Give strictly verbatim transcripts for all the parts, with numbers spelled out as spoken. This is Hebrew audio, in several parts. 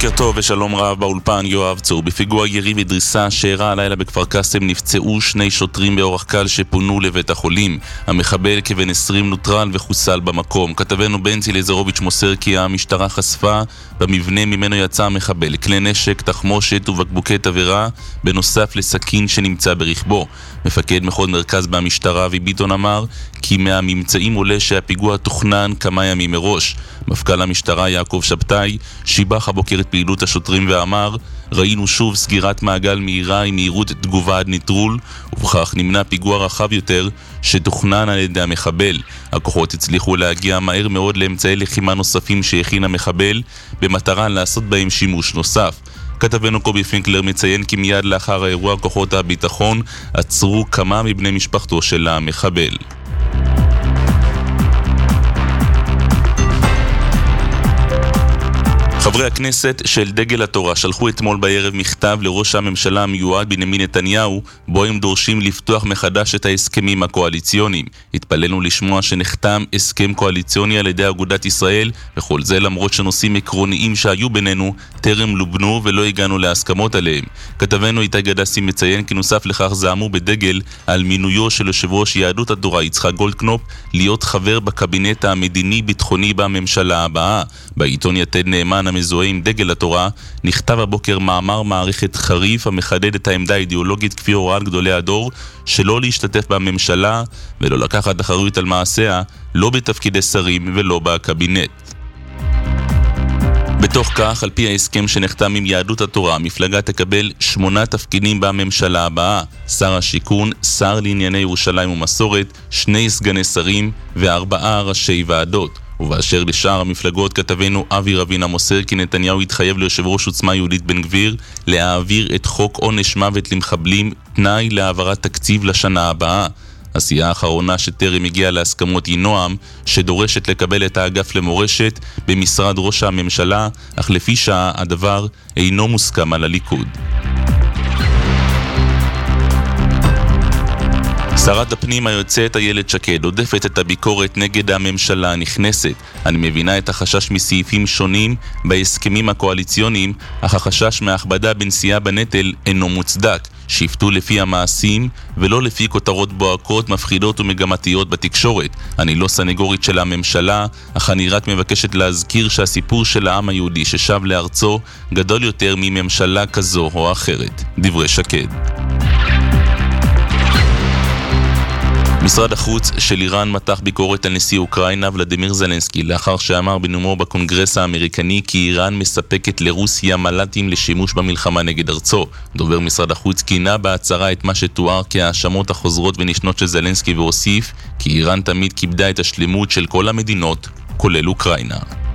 בוקר טוב ושלום רב באולפן, יואב צור. בפיגוע ירי ודריסה שאירע הלילה בכפר קאסם נפצעו שני שוטרים באורח קל שפונו לבית החולים. המחבל כבן עשרים נוטרל וחוסל במקום. כתבנו בנצי לזרוביץ' מוסר כי המשטרה חשפה במבנה ממנו יצא המחבל כלי נשק, תחמושת ובקבוקי תבערה בנוסף לסכין שנמצא ברכבו. מפקד מחוז מרכז במשטרה אבי ביטון אמר כי מהממצאים עולה שהפיגוע תוכנן כמה ימים מראש. מפכ"ל המשטרה יעקב שבתאי שיבח הבוקר את פעילות השוטרים ואמר ראינו שוב סגירת מעגל מהירה עם מהירות תגובה עד נטרול, ובכך נמנע פיגוע רחב יותר שתוכנן על ידי המחבל. הכוחות הצליחו להגיע מהר מאוד לאמצעי לחימה נוספים שהכין המחבל במטרה לעשות בהם שימוש נוסף. כתבנו קובי פינקלר מציין כי מיד לאחר האירוע כוחות הביטחון עצרו כמה מבני משפחתו של המחבל. חברי הכנסת של דגל התורה שלחו אתמול בערב מכתב לראש הממשלה המיועד בנימין נתניהו, בו הם דורשים לפתוח מחדש את ההסכמים הקואליציוניים. התפללנו לשמוע שנחתם הסכם קואליציוני על ידי אגודת ישראל, וכל זה למרות שנושאים עקרוניים שהיו בינינו טרם לובנו ולא הגענו להסכמות עליהם. כתבנו איתי גדסי מציין כי נוסף לכך זעמו בדגל על מינויו של יושב ראש יהדות התורה יצחק גולדקנופ להיות חבר בקבינט המדיני-ביטחוני בממשלה הבאה. בעיתון יתד נאמן המזוהה עם דגל התורה נכתב הבוקר מאמר מערכת חריף המחדד את העמדה האידיאולוגית כפי הוראת גדולי הדור שלא להשתתף בממשלה ולא לקחת אחריות על מעשיה, לא בתפקידי שרים ולא בקבינט. בתוך כך, על פי ההסכם שנחתם עם יהדות התורה, המפלגה תקבל שמונה תפקידים בממשלה הבאה: שר השיכון, שר לענייני ירושלים ומסורת, שני סגני שרים וארבעה ראשי ועדות. ובאשר לשאר המפלגות, כתבנו אבי רבינה מוסר כי נתניהו התחייב ליושב ראש עוצמה יהודית בן גביר להעביר את חוק עונש מוות למחבלים, תנאי להעברת תקציב לשנה הבאה. הסיעה האחרונה שטרם הגיעה להסכמות היא נועם, שדורשת לקבל את האגף למורשת במשרד ראש הממשלה, אך לפי שעה הדבר אינו מוסכם על הליכוד. שרת הפנים היוצאת איילת שקד עודפת את הביקורת נגד הממשלה הנכנסת. אני מבינה את החשש מסעיפים שונים בהסכמים הקואליציוניים, אך החשש מהכבדה בנשיאה בנטל אינו מוצדק. שיפטו לפי המעשים ולא לפי כותרות בועקות, מפחידות ומגמתיות בתקשורת. אני לא סנגורית של הממשלה, אך אני רק מבקשת להזכיר שהסיפור של העם היהודי ששב לארצו גדול יותר מממשלה כזו או אחרת. דברי שקד. משרד החוץ של איראן מתח ביקורת על נשיא אוקראינה ולדימיר זלנסקי לאחר שאמר בנאומו בקונגרס האמריקני כי איראן מספקת לרוסיה מל"טים לשימוש במלחמה נגד ארצו. דובר משרד החוץ כינה בהצהרה את מה שתואר כהאשמות החוזרות ונשנות של זלנסקי והוסיף כי איראן תמיד כיבדה את השלמות של כל המדינות, כולל אוקראינה.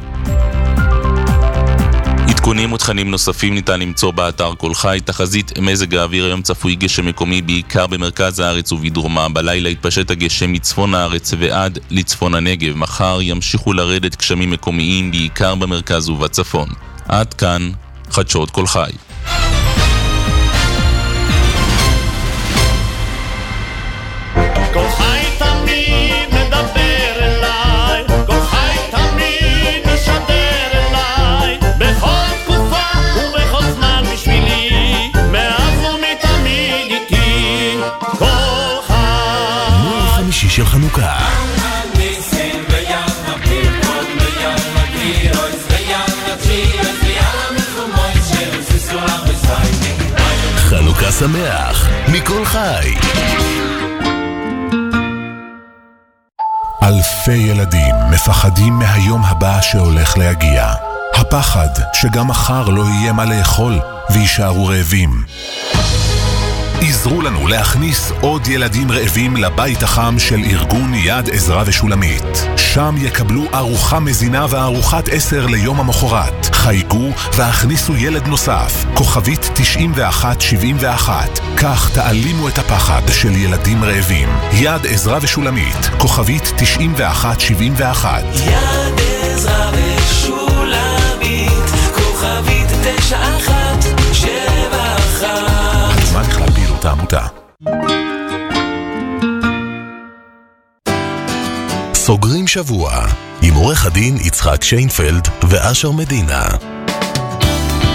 עדכונים ותכנים נוספים ניתן למצוא באתר כל חי. תחזית מזג האוויר: היום צפוי גשם מקומי בעיקר במרכז הארץ ובדרומה. בלילה יתפשט הגשם מצפון הארץ ועד לצפון הנגב. מחר ימשיכו לרדת גשמים מקומיים בעיקר במרכז ובצפון. עד כאן חדשות כל חי. כל חי תמיד מדבר אליי, כל חי תמיד משדר אליי, בכל תקופה ובכל זמן בשבילי, מאז ומתמיד איתי, כל חי. נור חמישי של חנוכה. חנוכה שמח מכל חי. אלפי ילדים מפחדים מהיום הבא שהולך להגיע. הפחד שגם מחר לא יהיה מה לאכול וישארו רעבים. עזרו לנו להכניס עוד ילדים רעבים לבית החם של ארגון יד עזרה ושולמית. שם יקבלו ארוחה מזינה וארוחת עשר ליום המחרת. חייגו והכניסו ילד נוסף, כוכבית תשעים ואחת שבעים ואחת. כך תעלימו את הפחד של ילדים רעבים. יד עזרה ושולמית, כוכבית תשעים ואחת שבעים ואחת. יד עזרה ושולמית, כוכבית תשע אחת שבע אחת. הזמן בכלל פעילות העמותה. סוגרים שבוע עם עורך הדין יצחק שיינפלד ואשר מדינה.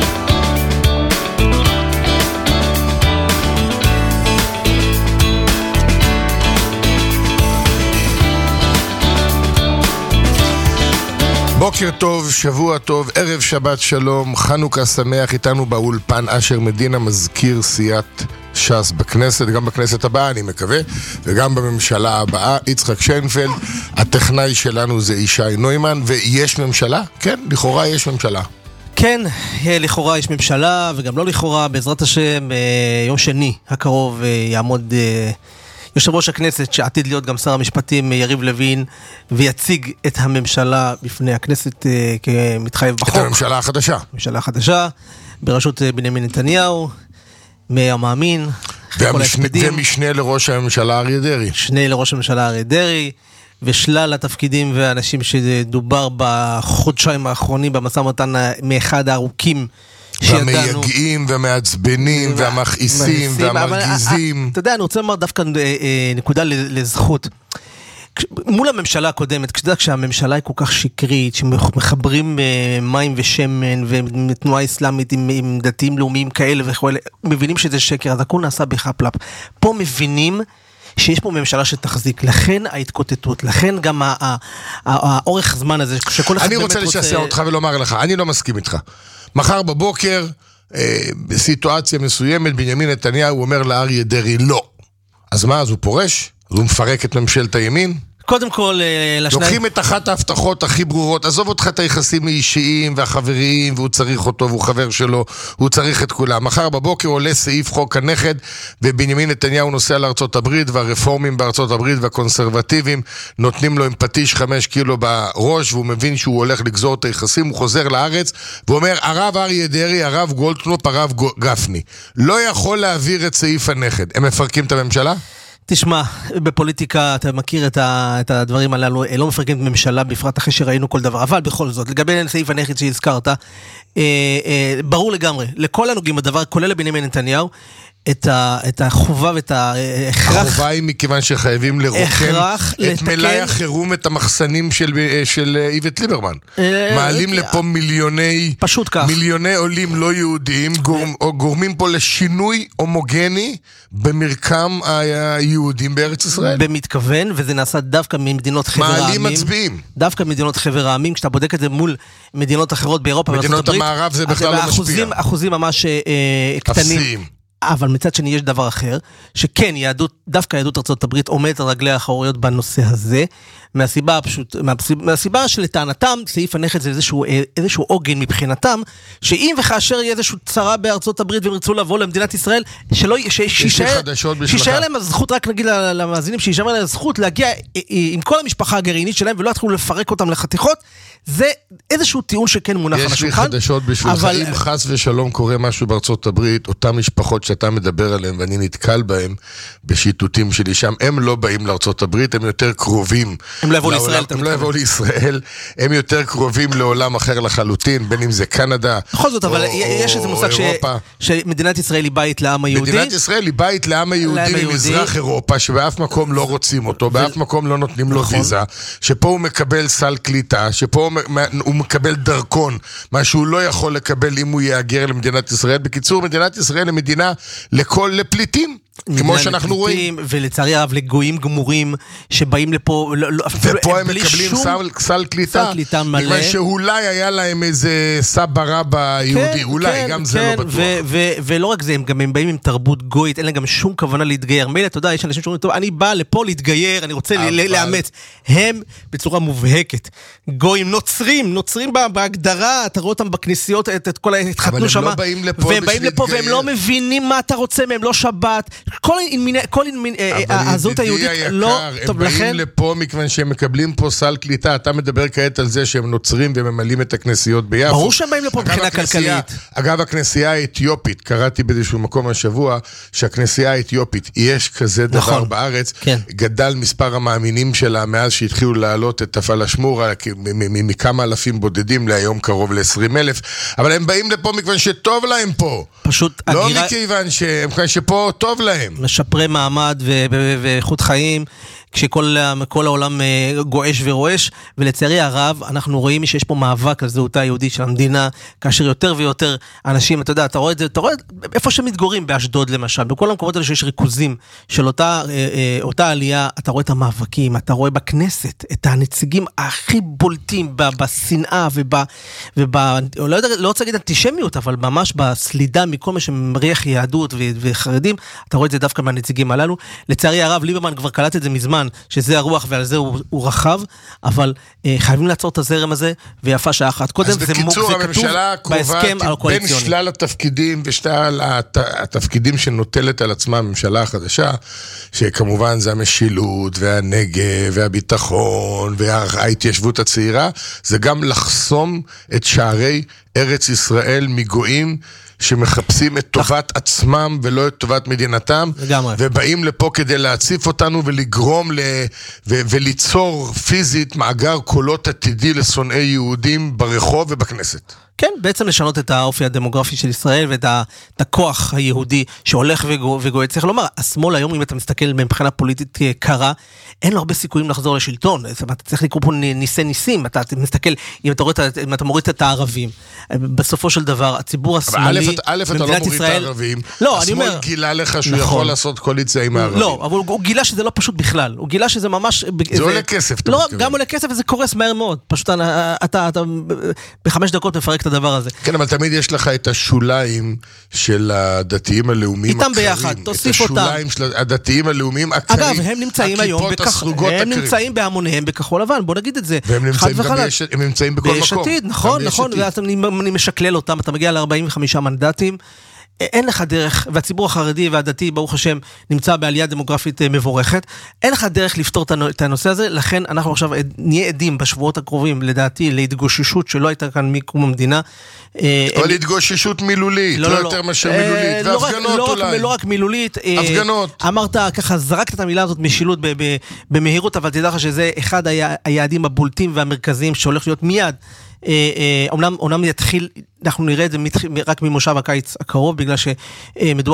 בוקר טוב, שבוע טוב, ערב שבת שלום, חנוכה שמח. איתנו באולפן אשר מדינה, מזכיר סיעת ש"ס בכנסת, גם בכנסת הבאה אני מקווה, וגם בממשלה הבאה, יצחק שיינפלד. הטכנאי שלנו זה ישי נוימן. ויש ממשלה? כן, לכאורה יש ממשלה. כן, לכאורה יש ממשלה, וגם לא לכאורה. בעזרת השם, יום שני הקרוב יעמוד יושב ראש הכנסת, שעתיד להיות גם שר המשפטים, יריב לוין, ויציג את הממשלה בפני הכנסת כמתחייב בחוק. את הממשלה החדשה. הממשלה החדשה, בראשות בנימין נתניהו, מהמאמין, והמשנה, ומשנה לראש הממשלה אריה דרעי. משנה לראש הממשלה אריה דרעי, ושלל התפקידים והאנשים שדובר בחודשיים האחרונים במשא ומתן מאחד הארוכים והמייגעים והמעצבנים והמכעיסים והמרגיזים. אתה יודע, אני רוצה לומר דווקא נקודה לזכות. מול הממשלה הקודמת, כשהממשלה היא כל כך שקרית, שמחברים מים ושמן ותנועה אסלאמית עם דתיים לאומיים כאלה וכאלה, מבינים שזה שקר, אז הכל נעשה בחפלפ. פה מבינים שיש פה ממשלה שתחזיק, לכן ההתקוטטות, לכן גם האורך זמן הזה, שכל אחד אני רוצה לשסע אותך ולומר לך, אני לא מסכים איתך. מחר בבוקר, אה, בסיטואציה מסוימת, בנימין נתניהו אומר לאריה דרעי לא. אז מה, אז הוא פורש? אז הוא מפרק את ממשלת הימין? קודם כל, לשני... לוקחים את אחת ההבטחות הכי ברורות, עזוב אותך את היחסים האישיים והחבריים, והוא צריך אותו, והוא חבר שלו, הוא צריך את כולם. מחר בבוקר עולה סעיף חוק הנכד, ובנימין נתניהו נוסע לארצות הברית, והרפורמים בארצות הברית והקונסרבטיבים נותנים לו עם פטיש חמש קילו בראש, והוא מבין שהוא הולך לגזור את היחסים, הוא חוזר לארץ, ואומר, הרב אריה דרעי, הרב גולדקנופ, הרב גפני, לא יכול להעביר את סעיף הנכד. הם מפרקים את הממשלה? תשמע, בפוליטיקה אתה מכיר את, ה, את הדברים הללו, לא מפרקים את ממשלה, בפרט אחרי שראינו כל דבר, אבל בכל זאת, לגבי סעיף הנכד שהזכרת, אה, אה, ברור לגמרי, לכל הנוגעים הדבר, כולל בנימין נתניהו, את, ה, את החובה ואת ההכרח... החובה היא מכיוון שחייבים לרוקן את מלאי החירום, את המחסנים של, של איווט ליברמן. אה, מעלים אה, לפה מיליוני, פשוט כך. מיליוני עולים לא יהודים, גורם, או גורמים פה לשינוי הומוגני במרקם היהודים בארץ ישראל. במתכוון, וזה נעשה דווקא ממדינות חבר העמים. מעלים מצביעים. דווקא ממדינות חבר העמים, כשאתה בודק את זה מול מדינות אחרות באירופה, מדינות המערב זה בכלל לא משפיע. אחוזים ממש אה, קטנים. אפסיים. אבל מצד שני יש דבר אחר, שכן יהדות, דווקא יהדות ארצות הברית עומדת על רגלי האחוריות בנושא הזה, מהסיבה הפשוט, מהסיבה, מהסיבה שלטענתם, סעיף הנכד זה איזשהו, איזשהו עוגן מבחינתם, שאם וכאשר יהיה איזשהו צרה בארצות הברית והם ירצו לבוא למדינת ישראל, שלא, שישאר להם הזכות, רק נגיד למאזינים, שישאר להם הזכות להגיע עם כל המשפחה הגרעינית שלהם, ולא יתחילו לפרק אותם לחתיכות, זה איזשהו טיעון שכן מונח על השולחן. יש לי חדשות בשבילך, אבל... אם חס ושלום קורה משהו בארצות הברית, אותם משפחות שאתה מדבר עליהם, ואני נתקל בהם בשיטוטים שלי שם, הם לא באים לארצות הברית, הם יותר קרובים. הם לא יבואו לישראל. הם לא יבואו לישראל, הם יותר קרובים לעולם אחר לחלוטין, בין אם זה קנדה, בכל זאת, אבל יש איזה מושג שמדינת ישראל היא בית לעם היהודי. מדינת ישראל היא בית לעם היהודי ממזרח אירופה, שבאף מקום לא רוצים אותו, באף מקום לא נותנים לו ויזה, שפה הוא מקבל סל קליטה, שפה הוא מקבל דרכון, מה שהוא לא יכול לקבל אם הוא יאגר למדינת ישראל. בקיצור, מדינת ישראל היא מדינה לכל לפליטים, כמו שאנחנו רואים. ולצערי הרב לגויים גמורים שבאים לפה, ופה הם מקבלים סל קליטה, מכיוון שאולי היה להם איזה סבא רבא יהודי, אולי, גם זה לא בטוח. ולא רק זה, הם גם באים עם תרבות גויית, אין להם גם שום כוונה להתגייר. מילא, אתה יודע, יש אנשים שאומרים, טוב, אני בא לפה להתגייר, אני רוצה לאמץ. הם בצורה מובהקת, גויים נוצרים, נוצרים בהגדרה, אתה רואה אותם בכנסיות, את כל ההתחתנו שם, והם באים לפה והם לא מבינים מה אתה רוצה מהם, לא שבת, כל הזהות היהודית לא טוב לכן. הם באים לפה מכיוון שהם מקבלים פה סל קליטה, אתה מדבר כעת על זה שהם נוצרים וממלאים את הכנסיות ביפו. ברור שהם באים לפה מבחינה כלכלית. אגב, הכנסייה האתיופית, קראתי באיזשהו מקום השבוע, שהכנסייה האתיופית, יש כזה דבר בארץ, גדל מספר המאמינים שלה מאז שהתחילו להעלות את הפלשמורה מכמה אלפים בודדים להיום קרוב ל-עשרים אלף, אבל הם באים לפה מכיוון שטוב להם פה. פשוט לא מכיוון שפה טוב להם. משפרי מעמד ואיכות חיים, כשכל כל העולם גועש ורועש, ולצערי הרב, אנחנו רואים שיש פה מאבק על זהותה היהודית של המדינה, כאשר יותר ויותר אנשים, אתה יודע, אתה רואה את זה, אתה רואה איפה שמתגוררים, באשדוד למשל, בכל המקומות האלה שיש ריכוזים של אותה, אותה עלייה, אתה רואה את המאבקים, אתה רואה בכנסת, את הנציגים הכי בולטים בשנאה וב, וב, לא יודע, לא רוצה להגיד אנטישמיות, אבל ממש בסלידה מכל מה שמריח יהדות וחרדים, אתה רואה את זה דווקא מהנציגים הללו. לצערי הרב, ליברמן כבר קלט את זה מזמן, שזה הרוח ועל זה הוא, הוא רחב, אבל אה, חייבים לעצור את הזרם הזה, ויפה שעה אחת. קודם זה, בקיצור, זה כתוב בהסכם הקואליציוני. בין שלל התפקידים ושלל הת, התפקידים שנוטלת על עצמה הממשלה החדשה, שכמובן זה המשילות והנגב והביטחון וההתיישבות הצעירה, זה גם לחסום את שערי ארץ ישראל מגויים שמחפשים את טובת עצמם ולא את טובת מדינתם, ובאים לפה כדי להציף אותנו ולגרום ל... ו... וליצור פיזית מאגר קולות עתידי לשונאי יהודים ברחוב ובכנסת. כן, בעצם לשנות את האופי הדמוגרפי של ישראל ואת הכוח היהודי שהולך וגועד. צריך לומר, השמאל היום, אם אתה מסתכל מבחינה פוליטית קרה, אין לו הרבה סיכויים לחזור לשלטון. אתה צריך לקרוא פה ניסי ניסים, אתה מסתכל, אם אתה, רואה, אם אתה מוריד את הערבים, בסופו של דבר, הציבור השמאלי במדינת ישראל... א', אתה לא מוריד את הערבים, השמאל גילה לך שהוא יכול לעשות קואליציה עם הערבים. לא, אבל הוא גילה שזה לא פשוט בכלל, הוא גילה שזה ממש... זה עולה כסף. לא, גם עולה כסף וזה קורס מהר מאוד. פשוט אתה בחמש דקות מפרק את הדבר הזה. כן, אבל תמיד יש לך את השוליים של הדתיים הלאומיים הקרים. איתם ביחד, תוסיף אותם. את השוליים של הדתיים הלאומיים הקרים. אגב, הם נמצאים היום, הם נמצאים בהמוניהם בכחול לבן, בוא נגיד את זה. והם נמצאים גם הם נמצאים בכל מקום. בישתית, נכון, נכון, ואני משקלל אותם, אתה מגיע ל-ארבעים וחמישה מנדטים, אין לך דרך, והציבור החרדי והדתי, ברוך השם, נמצא בעלייה דמוגרפית מבורכת, אין לך דרך לפתור את הנושא הזה, לכן אנחנו עכשיו נהיה עדים בשבועות הקרובים, לדעתי, להתגוששות שלא הייתה כאן מקום המדינה. או להתגוששות מילולית, לא יותר מאשר מילולית, והפגנות אולי. לא רק מילולית. הפגנות. אמרת, ככה זרקת את המילה הזאת משילות במהירות, אבל תדע לך שזה אחד היעדים הבולטים והמרכזיים שהולך להיות מיד. אומנם, אומנם יתחיל, אנחנו נראה את זה רק ממושב הקיץ הקרוב, בגלל שמדובר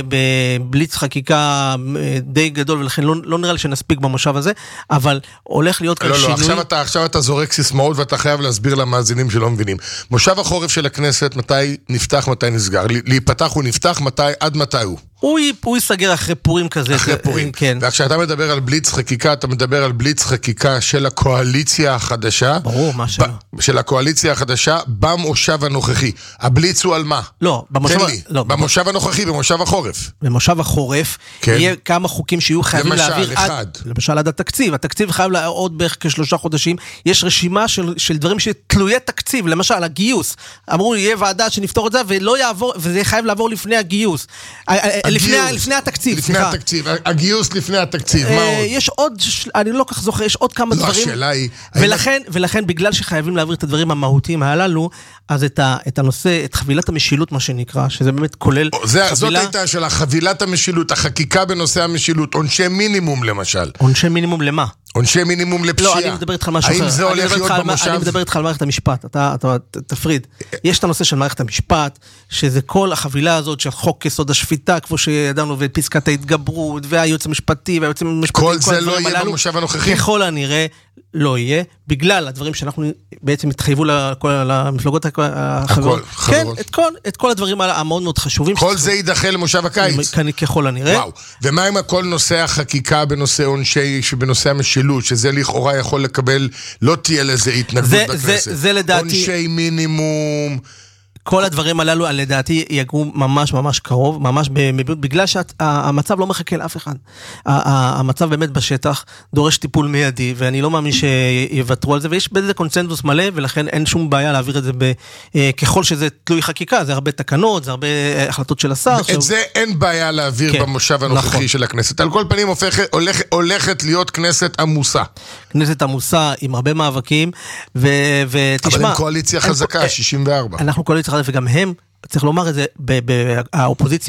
בבליץ חקיקה די גדול, ולכן לא, לא נראה לי שנספיק במושב הזה, אבל הולך להיות כאן לא, שינוי. לא, עכשיו אתה, עכשיו אתה זורק סיסמאות, ואתה חייב להסביר למאזינים שלא מבינים. מושב החורף של הכנסת, מתי נפתח, מתי נסגר? להיפתח הוא נפתח, מתי, עד מתי הוא? הוא, הוא ייסגר אחרי פורים כזה. אחרי פורים. כן. וכשאתה מדבר על בליץ חקיקה, אתה מדבר על בליץ חקיקה של הקואליציה החדשה. ברור, מה שלא. של הקואליציה החדשה, במושב הנוכחי. הבליץ הוא על מה? לא, במושב, לא, במושב הנוכחי, במושב החורף. במושב החורף, כן. יהיה כמה חוקים שיהיו חייבים למשל, להעביר. אחד. עד, למשל, עד התקציב. התקציב חייב עוד בערך כשלושה חודשים. יש רשימה של, של דברים שתלויי תקציב. למשל, הגיוס. אמרו, יהיה ועדה שנפתור את זה, ולא יעבור, וזה חייב לעבור לפני הגיוס. לפני, לפני התקציב, לפני סליחה. התקציב, הגיוס לפני התקציב, מה עוד? יש עוד, אני לא כך זוכר, יש עוד כמה לא, דברים. השאלה היא... ולכן, ולכן, בגלל שחייבים להעביר את הדברים המהותיים הללו, אז את, ה, את הנושא, את חבילת המשילות, מה שנקרא, שזה באמת כולל זה, חבילה... זאת הייתה של חבילת המשילות, החקיקה בנושא המשילות, עונשי מינימום למשל. עונשי מינימום למה? עונשי מינימום לפשיעה. לא, אני מדבר איתך על משהו אחר. האם זה הולך להיות במושב? אני מדבר איתך על מערכת המשפט, אתה, אתה תפריד. יש את הנושא של מערכת המשפט, שזה כל החבילה הזאת של חוק יסוד השפיטה, כמו שידענו, ופסקת ההתגברות, והייעוץ המשפטי, והייעוץ המשפטי, כל זה לא יהיה במושב הנוכחי? ככל הנראה, לא יהיה, בגלל הדברים שאנחנו בעצם התחייבו למפלגות החברות. כן, את כל הדברים המאוד מאוד חשובים. כל זה יידחה למושב הקיץ. ככל הנראה. וואו. ומה עם כל נושא החקיקה בנושא עונשי, שבנושא המשילות, שזה לכאורה יכול לקבל, לא תהיה לזה התנגדות בכנסת. זה לדעתי... עונשי מינימום... כל הדברים הללו, לדעתי, יגעו ממש ממש קרוב, ממש בגלל שהמצב לא מחכה לאף אחד. המצב באמת בשטח דורש טיפול מיידי, ואני לא מאמין שיוותרו על זה, ויש בזה קונצנזוס מלא, ולכן אין שום בעיה להעביר את זה ככל שזה תלוי חקיקה, זה הרבה תקנות, זה הרבה החלטות של השר. את זה אין בעיה להעביר במושב הנוכחי של הכנסת. על כל פנים הולכת להיות כנסת עמוסה. כנסת עמוסה עם הרבה מאבקים, ותשמע... אבל עם קואליציה חזקה, שישים וארבע. אנחנו קואליציה חזקה, וגם הם צריך לומר את זה, האופוזיציה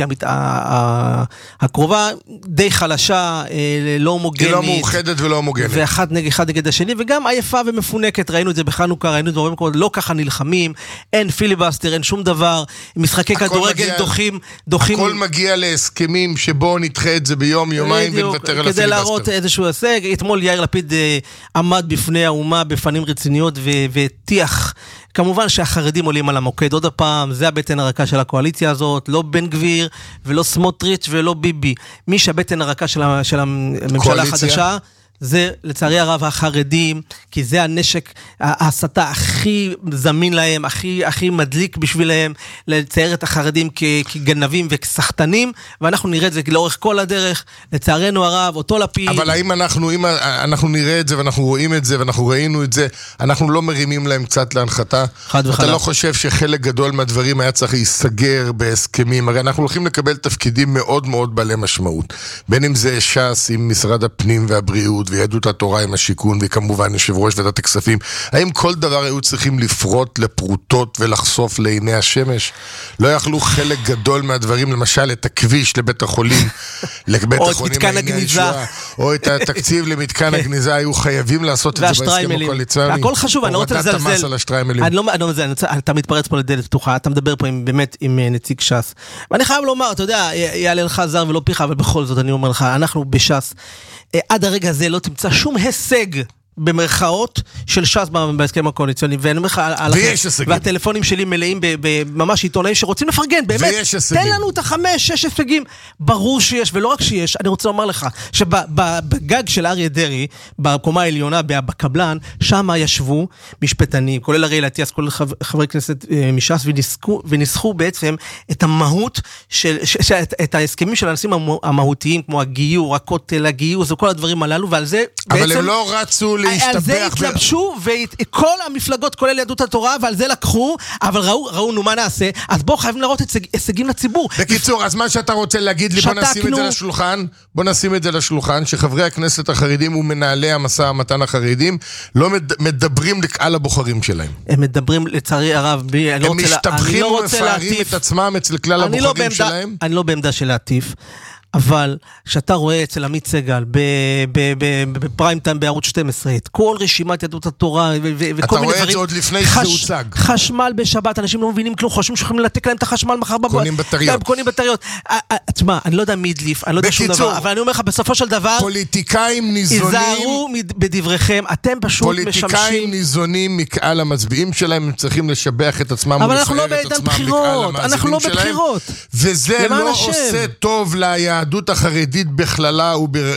הקרובה די חלשה, לא הומוגנית. היא לא מאוחדת ולא הומוגנית. ואחד נגד, אחד נגד השני, וגם עייפה ומפונקת, ראינו את זה בחנוכה, ראינו את זה במקומות, לא ככה נלחמים, אין פיליבסטר, אין שום דבר, משחקי כדורגל דוחים, דוחים. הכל מגיע להסכמים שבו נדחה את זה ביום, יומיים ונוותר על הפיליבסטר. כדי להראות איזשהו הישג, אתמול יאיר לפיד עמד בפני האומה בפנים רציניות והטיח, כמובן שהחרדים עולים על המוקד עוד הפעם, זה הבטן הרכה של הקואליציה הזאת, לא בן גביר ולא סמוטריץ' ולא ביבי. מי שהבטן הרכה של, של הממשלה החדשה, זה לצערי הרב החרדים, כי זה הנשק, ההסתה הכי זמין להם, הכי, הכי מדליק בשבילהם, לצייר את החרדים כ, כגנבים וכסחטנים, ואנחנו נראה את זה לאורך כל הדרך, לצערנו הרב, אותו לפיד. אבל האם אנחנו, אם אנחנו נראה את זה, ואנחנו רואים את זה, ואנחנו ראינו את זה, אנחנו לא מרימים להם קצת להנחתה? חד וחלק. אתה לא חושב שחלק גדול מהדברים היה צריך להיסגר בהסכמים? הרי אנחנו הולכים לקבל תפקידים מאוד מאוד בעלי משמעות, בין אם זה ש"ס עם משרד הפנים והבריאות, ויהדות התורה עם השיכון, וכמובן יושב ראש ועדת הכספים. האם כל דבר היו צריכים לפרוט לפרוטות ולחשוף לעיני השמש? לא יכלו חלק גדול מהדברים, למשל את הכביש לבית החולים, לבית החולים העיני הישועה, או את התקציב למתקן הגניזה, היו חייבים לעשות את זה בהסכם הקואליציוני. הכל חשוב, אני לא רוצה לזלזל. אני לא מזלזל, אתה מתפרץ פה לדלת פתוחה, אתה מדבר פה באמת עם נציג ש"ס. ואני חייב לומר, אתה יודע, יעלה לך זר ולא פיך, אבל בכל זאת אני אומר לך, אנחנו בש"ס עד הרגע הזה לא תמצא שום הישג במרכאות של ש"ס בהסכם הקואליציוני, ואני אומר לך, והטלפונים שלי מלאים בממש עיתונאים שרוצים לפרגן, באמת, תן לנו את החמש, שש הישגים, ברור שיש, ולא רק שיש, אני רוצה לומר לך, שבגג של אריה דרעי, בקומה העליונה, בקבלן, שם ישבו משפטנים, כולל הרי אטיאס, כולל חברי כנסת מש"ס, וניסחו בעצם את המהות, את ההסכמים של האנשים המהותיים, כמו הגיור, הכותל, הגיוס, וכל הדברים הללו, ועל זה בעצם... אבל הם לא רצו על זה התלבשו, וכל המפלגות, כולל יהדות התורה, ועל זה לקחו, אבל ראו, ראו, נו, מה נעשה? אז בואו חייבים לראות הישגים לציבור. בקיצור, אז מה שאתה רוצה להגיד לי, בוא נשים את זה לשולחן, בוא נשים את זה לשולחן, שחברי הכנסת החרדים ומנהלי המשא המתן החרדים, לא מדברים לקהל הבוחרים שלהם. הם מדברים, לצערי הרב, הם משתבחים ומפארים את עצמם אצל כלל הבוחרים שלהם. אני לא בעמדה של להטיף. אבל שאתה רואה אצל עמית סגל בפריים טיים בערוץ שתים עשרה את כל רשימת יהדות התורה וכל מיני דברים, אתה רואה את זה עוד לפני שזה הוצג, חשמל בשבת, אנשים לא מבינים כלום, חושבים שיכולים לתק להם את החשמל מחר בבוקר, קונים בטריות, קונים בטריות. תשמע, אני לא יודע מי הדליף, אני לא יודע שום דבר, אבל אני אומר לך, בסופו של דבר פוליטיקאים ניזונים, היזהרו בדבריכם, אתם פשוט משמשים, פוליטיקאים ניזונים מקהל המצביעים שלהם, הם צריכים לשבח את עצמם, אבל אנחנו לא בעידן בחירות, אנחנו לא בבחירות, וזה לא עושה טוב ליהדות היהדות החרדית בכללה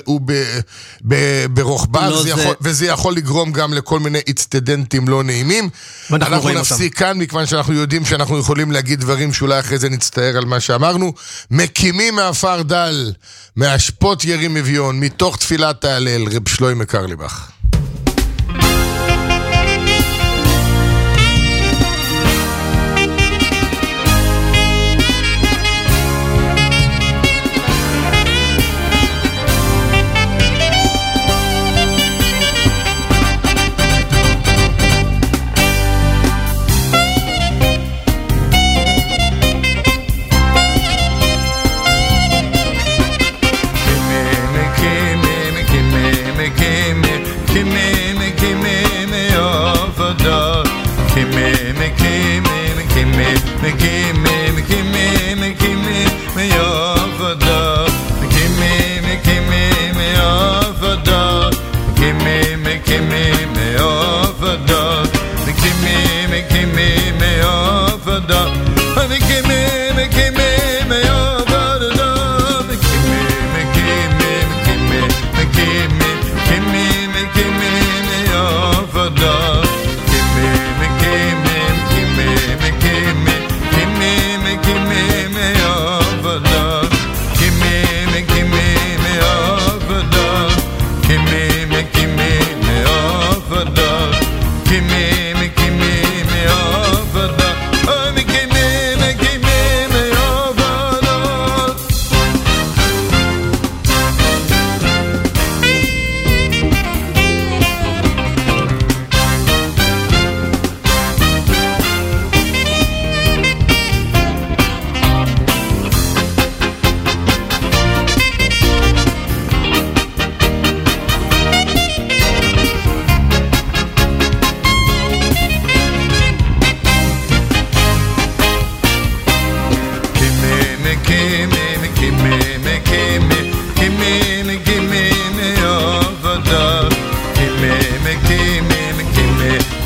וברוחבה, וזה יכול לגרום גם לכל מיני אצטדנטים לא נעימים. אנחנו נפסיק כאן, מכיוון שאנחנו יודעים שאנחנו יכולים להגיד דברים שאולי אחרי זה נצטער על מה שאמרנו. מקימים מאפר דל, מאשפות ירים אביון, מתוך תפילת ההלל, רב שלוימה קרליבך.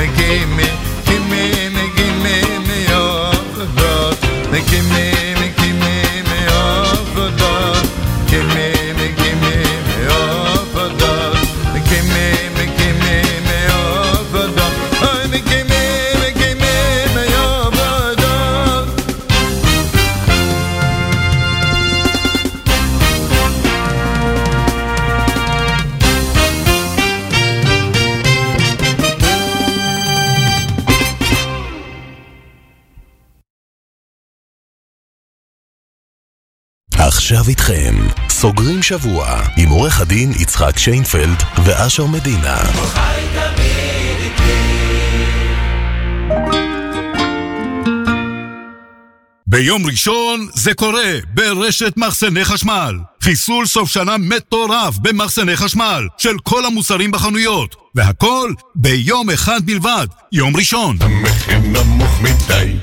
gimme, gimme, me, gimme, me עבודות, me, gimme, me, gimme, me עבודות, gimme, me, gimme, me עבודות, me, gimme, me, gimme, me עבודות, אוי, me, gimme, me, gimme, me עבודות. עכשיו איתכם, סוגרים שבוע עם עורך הדין יצחק שיינפלד ואשר מדינה. ביום ראשון זה קורה ברשת מחסני חשמל. חיסול סוף שנה מטורף במחסני חשמל של כל המוצרים בחנויות. והכל ביום אחד בלבד, יום ראשון. המחיר נמוך מדי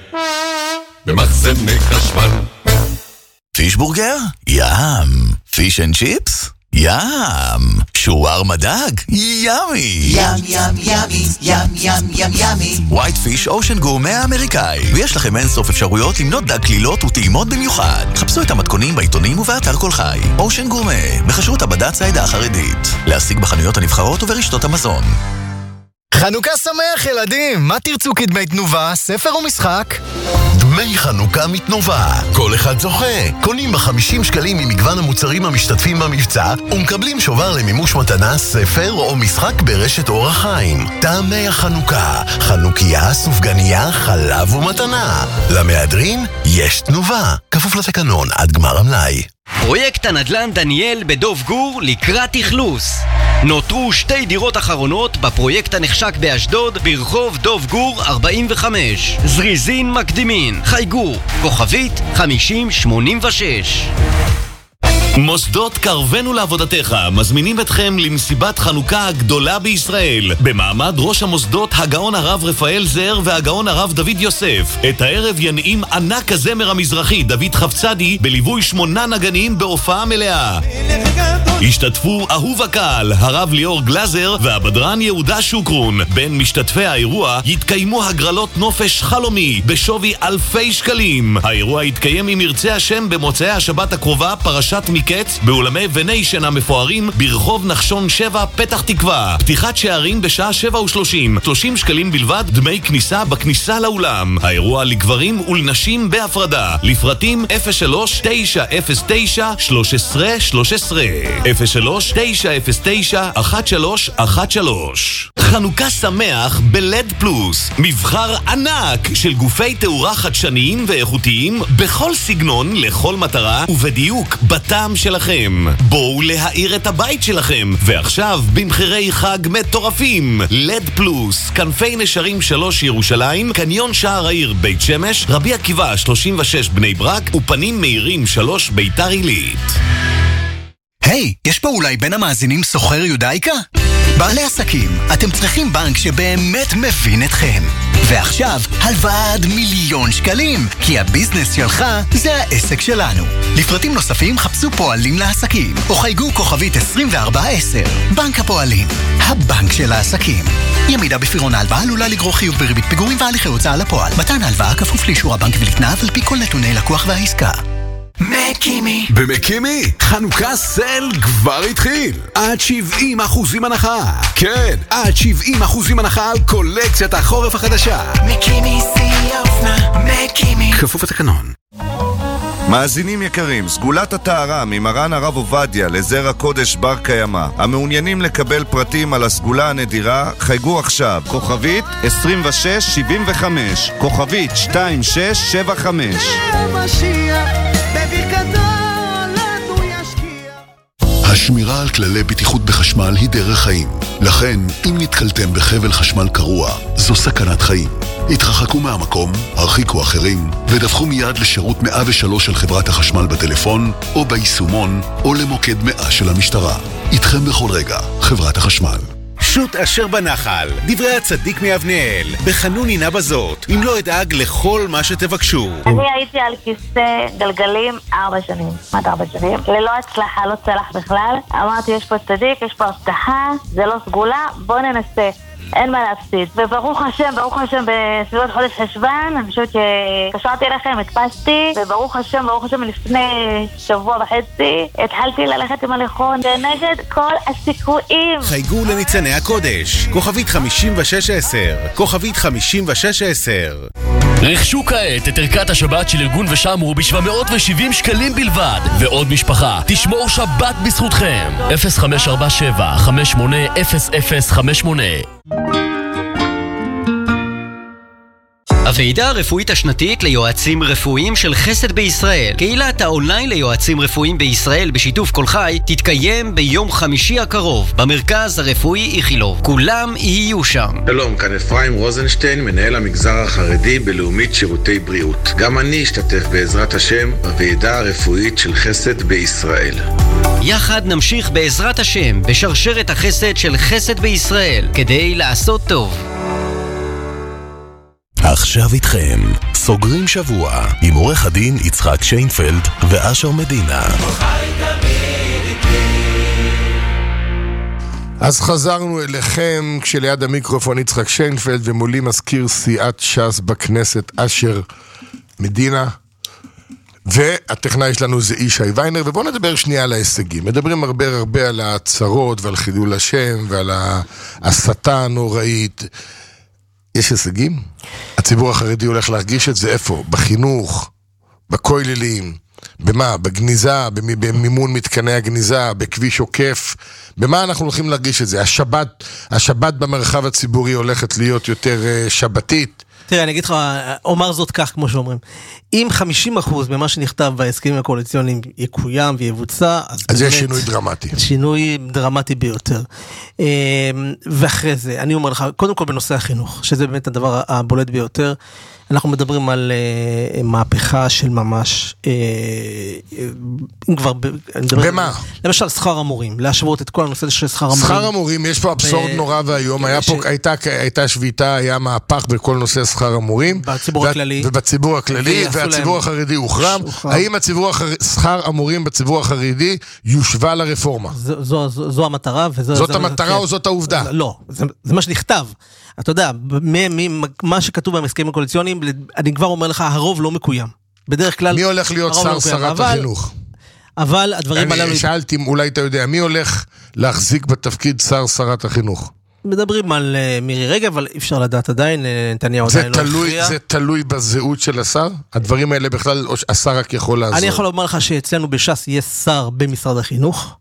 במחסני חשמל. פישבורגר? ים. פיש אנד צ'יפס? ים. שווארמה דג? ימי. ים ים ימי, ים ים ים ימי. ווייט פיש אושן גורמה האמריקאי. ויש לכם אין סוף אפשרויות למנות דג כלילות וטעימות במיוחד. חפשו את המתכונים בעיתונים ובאתר כל חי. אושן גורמה, בחשרות הבד"ץ העדה החרדית. להשיג בחנויות הנבחרות וברשתות המזון. חנוכה שמח ילדים, מה תרצו כדמי תנובה, ספר או משחק? דמי חנוכה מתנובה. כל אחד זוכה. קונים ב-חמישים שקלים ממגוון המוצרים המשתתפים במבצע ומקבלים שובר למימוש מתנה, ספר או משחק ברשת אור החיים. טעמי החנוכה, חנוכיה, סופגניה, חלב ומתנה. למהדרין יש תנובה. כפוף לתקנון עד גמר המלאי. פרויקט הנדל"ן דניאל בדוב גור לקראת אכלוס. נותרו שתי דירות אחרונות בפרויקט הנחשק באשדוד ברחוב דוב גור ארבעים וחמש. זריזין מקדימין, חייגו, כוכבית חמישים שמונים ושש. מוסדות קרבנו לעבודתך מזמינים אתכם למסיבת חנוכה הגדולה בישראל במעמד ראש המוסדות הגאון הרב רפאל זר והגאון הרב דוד יוסף. את הערב ינעים ענק הזמר המזרחי דוד חפצדי בליווי שמונה נגנים בהופעה מלאה. השתתפו אהוב הקהל הרב ליאור גלזר והבדרן יהודה שוקרון. בין משתתפי האירוע יתקיימו הגרלות נופש חלומי בשווי אלפי שקלים. האירוע יתקיים עם ירצה השם במוצאי השבת הקרובה פרשת מקץ באולמי וניישן המפוארים ברחוב נחשון שבע פתח תקווה. פתיחת שערים בשעה שבע ושלושים, שלושים שקלים בלבד דמי כניסה בכניסה לאולם. האירוע לגברים ולנשים בהפרדה. לפרטים אפס שלוש תשע אפס תשע שלוש עשרה שלוש עשרה אפס שלוש תשע אפס תשע אחת שלוש אחת שלוש. חנוכה שמח בלד פלוס, מבחר ענק של גופי תאורה חדשניים ואיכותיים בכל סגנון לכל מטרה ובדיוק בטעם שלכם. בואו להאיר את הבית שלכם, ועכשיו במחירי חג מטורפים. לד פלוס, כנפי נשרים שלוש ירושלים, קניון שער העיר בית שמש, רבי עקיבא שלושים ושש בני ברק ופנים מהירים שלוש ביתר עילית. היי, יש פה אולי בין המאזינים סוחר יודאיקה? בעלי עסקים, אתם צריכים בנק שבאמת מבין אתכם. ועכשיו, הלוואה עד מיליון שקלים, כי הביזנס שלך זה העסק שלנו. לפרטים נוספים חפשו פועלים לעסקים, או חייגו כוכבית עשרים וארבע עשר. בנק הפועלים, הבנק של העסקים. אי עמידה בפירעון ההלוואה עלולה לגרור חיוב בריבית פיגורים והליכי הוצאה לפועל. מתן ההלוואה כפוף לאישור הבנק ולתנאיו על פי כל נתוני לקוח והעסקה. מקימי. במקימי, חנוכה סל כבר התחיל. עד שבעים אחוזים הנחה. כן, עד שבעים אחוזים הנחה על קולקציית החורף החדשה. מקימי שיא האופנה, מקימי. כפוף לתקנון. מאזינים יקרים, סגולת הטהרה ממרן הרב עובדיה לזרע קודש בר קיימא. המעוניינים לקבל פרטים על הסגולה הנדירה, חייגו עכשיו. כוכבית עשרים ושש שבעים וחמש, כוכבית שתיים שש שבע חמש. השמירה על כללי בטיחות בחשמל היא דרך חיים. לכן, אם נתקלתם בחבל חשמל קרוע, זו סכנת חיים. התרחקו מהמקום, הרחיקו אחרים, ודווחו מיד לשירות מאה ושלוש של חברת החשמל בטלפון, או ביישומון, או למוקד מאה של המשטרה. איתכם בכל רגע, חברת החשמל. שוט אשר בנחל, דברי הצדיק מאבנאל, בחנוני נא בזאת, אם לא אדאג לכל מה שתבקשו. אני הייתי על כיסא גלגלים ארבע שנים, עד ארבע שנים, ללא הצלחה, לא צלח בכלל. אמרתי, יש פה צדיק, יש פה הבטחה, זה לא סגולה, בוא ננסה. אין מה להפסיד. וברוך השם, ברוך השם, בסביבות חודש חשבן, אני חושבת שקשרתי אליכם, הדפסתי, וברוך השם, ברוך השם, לפני שבוע וחצי, התחלתי ללכת עם הלכון, ונגד כל הסיכויים. חייגו לניצני הקודש, כוכבית חמישים ושש עשר, כוכבית חמישים ושש עשר. רכשו כעת את ערכת השבת של ארגון ושמרו ב-שבע מאות ושבעים שקלים בלבד, ועוד משפחה תשמור שבת בזכותכם. אפס חמש ארבע שבע חמש שמונה אפס אפס חמש שמונה. הוועידה הרפואית השנתית ליועצים רפואיים של חסד בישראל, קהילת האונליין ליועצים רפואיים בישראל בשיתוף כל חי, תתקיים ביום חמישי הקרוב במרכז הרפואי איכילוב. כולם יהיו שם. שלום, כאן אפרים רוזנשטיין, מנהל המגזר החרדי בלאומית שירותי בריאות. גם אני אשתתף בעזרת השם בוועידה הרפואית של חסד בישראל. יחד נמשיך בעזרת השם בשרשרת החסד של חסד בישראל כדי לעשות טוב. עכשיו איתכם, סוגרים שבוע עם עורך הדין יצחק שיינפלד ואשר מדינה. אז חזרנו אליכם כשליד המיקרופון יצחק שיינפלד ומולי מזכיר סיעת ש"ס בכנסת אשר מדינה, והטכנאי שלנו זה ישי ויינר. ובואו נדבר שנייה על ההישגים. מדברים הרבה הרבה על הצרות ועל חילול השם ועל ההסתה הנוראית. יש הישגים? הציבור החרדי הולך להרגיש את זה איפה? בחינוך, בכוללים, במה? בגניזה, במימון מתקני הגניזה, בכביש עוקף. במה אנחנו הולכים להרגיש את זה? השבת, השבת במרחב הציבורי הולכת להיות יותר שבתית. תראה, אני אגיד לך, אומר זאת כך, כמו שאומרים. אם חמישים אחוז ממה שנכתב בהסכמים הקואליציוניים יקוים ויבוצע, אז, אז זה שינוי דרמטי. שינוי דרמטי ביותר. ואחרי זה, אני אומר לך, קודם כל בנושא החינוך, שזה באמת הדבר הבולט ביותר, אנחנו מדברים על uh, מהפכה של ממש, uh, אם כבר... במה? על, למשל, שכר המורים, להשוות את כל הנושא של שכר המורים. שכר המורים, יש פה אבסורד ב... נורא והיום, היה ש... פה, הייתה, הייתה שביתה, היה מהפך בכל נושא שכר המורים. בציבור ו... הכללי. ובציבור הכללי, והציבור להם... החרדי הוחרם. האם הציבור החר... שכר המורים בציבור החרדי יושבה לרפורמה? זו, זו, זו, זו המטרה. וזו, זאת זו, המטרה כן. או זאת העובדה? לא, זה, זה מה שנכתב. אתה יודע, מה שכתוב בהסכמים הקואליציוניים, אני כבר אומר לך, הרוב לא מקוים. בדרך כלל... מי הולך להיות שר שרת החינוך? אבל הדברים הללו... אני שאלתי, אולי אתה יודע, מי הולך להחזיק בתפקיד שר שרת החינוך? מדברים על מירי רגב, אבל אפשר לדעת עדיין, נתניהו עדיין לא הכריע. זה תלוי בזהות של השר? הדברים האלה בכלל, השר רק יכול לעזור. אני יכול לומר לך שאצלנו בש"ס יש שר במשרד החינוך,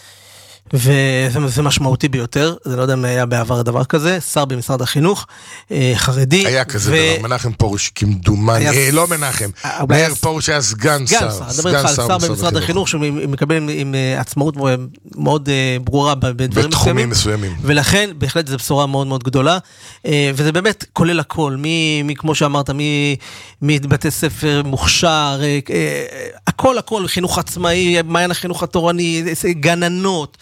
וזה משמעותי ביותר, זה לא יודע אם היה בעבר דבר כזה, שר במשרד החינוך, חרדי. היה כזה דבר, מנחם פרוש, כמדומני, לא מנחם, מאיר פרוש היה סגן שר. סגן שר במשרד החינוך, שמקבל עם עצמאות מאוד ברורה בתחומים מסוימים. ולכן, בהחלט זו בשורה מאוד מאוד גדולה, וזה באמת כולל הכל, כמו שאמרת, מבתי ספר מוכשר, הכל הכל, חינוך עצמאי, מעיין החינוך התורני, גננות,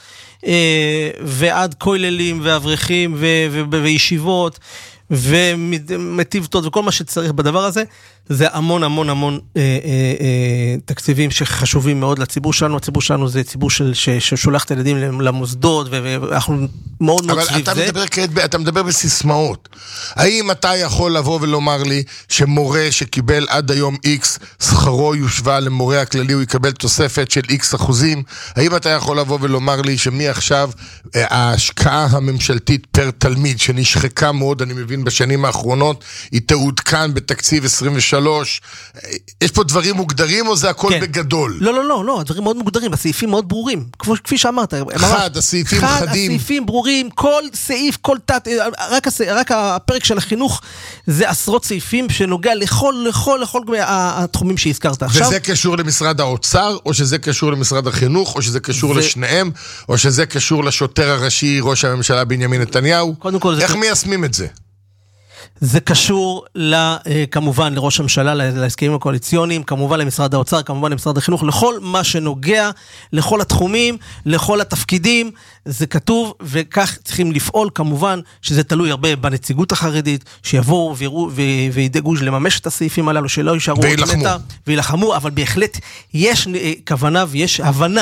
ועד כוללים ואברכים וישיבות ומטיבתות וכל מה שצריך בדבר הזה, זה המון המון המון אה, אה, אה, תקציבים שחשובים מאוד לציבור שלנו. הציבור שלנו זה ציבור של, ששולח את הילדים למוסדות, ואנחנו מאוד מאוד סביב זה. אבל אתה מדבר בסיסמאות. האם אתה יכול לבוא ולומר לי שמורה שקיבל עד היום X, שכרו יושווה למורה הכללי, הוא יקבל תוספת של X אחוזים? האם אתה יכול לבוא ולומר לי שמי עכשיו ההשקעה הממשלתית פר תלמיד, שנשחקה מאוד, אני מבין, בשנים האחרונות, היא תעודכן בתקציב עשרים ושלוש, יש פה דברים מוגדרים או זה הכל כן. בגדול? לא, לא, לא, לא, הדברים מאוד מוגדרים, הסעיפים מאוד ברורים, כפי, כפי שאמרת. אחד, הסעיפים אחד, חדים. הסעיפים ברורים, כל סעיף, כל תת, רק, רק הפרק של החינוך, זה עשרות סעיפים שנוגע לכל, לכל, לכל התחומים שהזכרת עכשיו. וזה קשור למשרד האוצר, או שזה קשור למשרד החינוך, או שזה קשור ו... לשניהם, או שזה קשור לשוטר הראשי, ראש הממשלה בנימין נתניהו? קודם כל, איך זה... מיישמים את זה? זה קשור לה, כמובן לראש הממשלה, להסכמים הקואליציוניים, כמובן למשרד האוצר, כמובן למשרד החינוך, לכל מה שנוגע, לכל התחומים, לכל התפקידים, זה כתוב, וכך צריכים לפעול, כמובן שזה תלוי הרבה בנציגות החרדית, שיבואו ויראו וידאגו לממש את הסעיפים הללו, שלא יישארו וילחמו. וילחמו, אבל בהחלט יש כוונה ויש הבנה,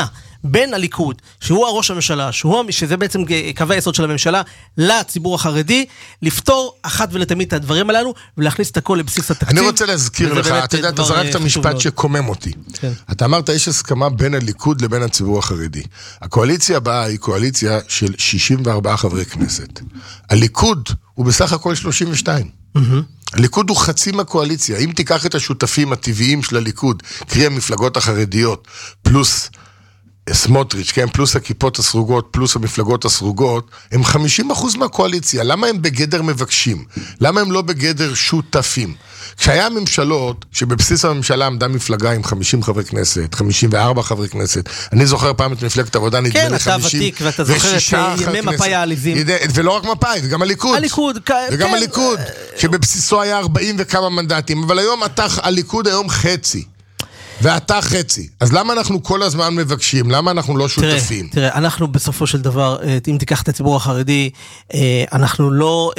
בין הליכוד, שהוא הראש הממשלה, שהוא, שזה בעצם קווי היסוד של הממשלה, לציבור החרדי, לפתור אחת ולתמיד את הדברים הללו, ולהכניס את הכל לבסיס התקציב. אני רוצה להזכיר לך, אתה יודע, אתה זרקת משפט שקומם אותי. אתה אמרת, יש הסכמה בין הליכוד לבין הציבור החרדי. הקואליציה הבאה היא קואליציה של שישים וארבעה חברי כנסת. הליכוד הוא בסך הכל שלושים ושתיים. הליכוד הוא חצי מהקואליציה. אם תיקח את השותפים הטבעיים של הליכוד, קרי המפלגות החרדיות, פלוס סמוטריץ', כן, פלוס הכיפות הסרוגות, פלוס המפלגות הסרוגות, הם חמישים אחוז מהקואליציה. למה הם בגדר מבקשים? למה הם לא בגדר שותפים? כשהיה ממשלות, שבבסיס הממשלה עמדה מפלגה עם חמישים חברי כנסת, חמישים וארבעה חברי כנסת, אני זוכר פעם את מפלגת העבודה, נדמה לי חמישים ושישה חברי כנסת. ולא רק מפאי, וגם הליכוד. הליכוד, וגם הליכוד, שבבסיסו היה ארבעים וכמה מנדטים, אבל היום הליכוד היום חצי. ואתה חצי. אז למה אנחנו כל הזמן מבקשים? למה אנחנו לא שותפים? תראה, תראה, אנחנו בסופו של דבר, אם תיקח את הציבור החרדי, אנחנו לא,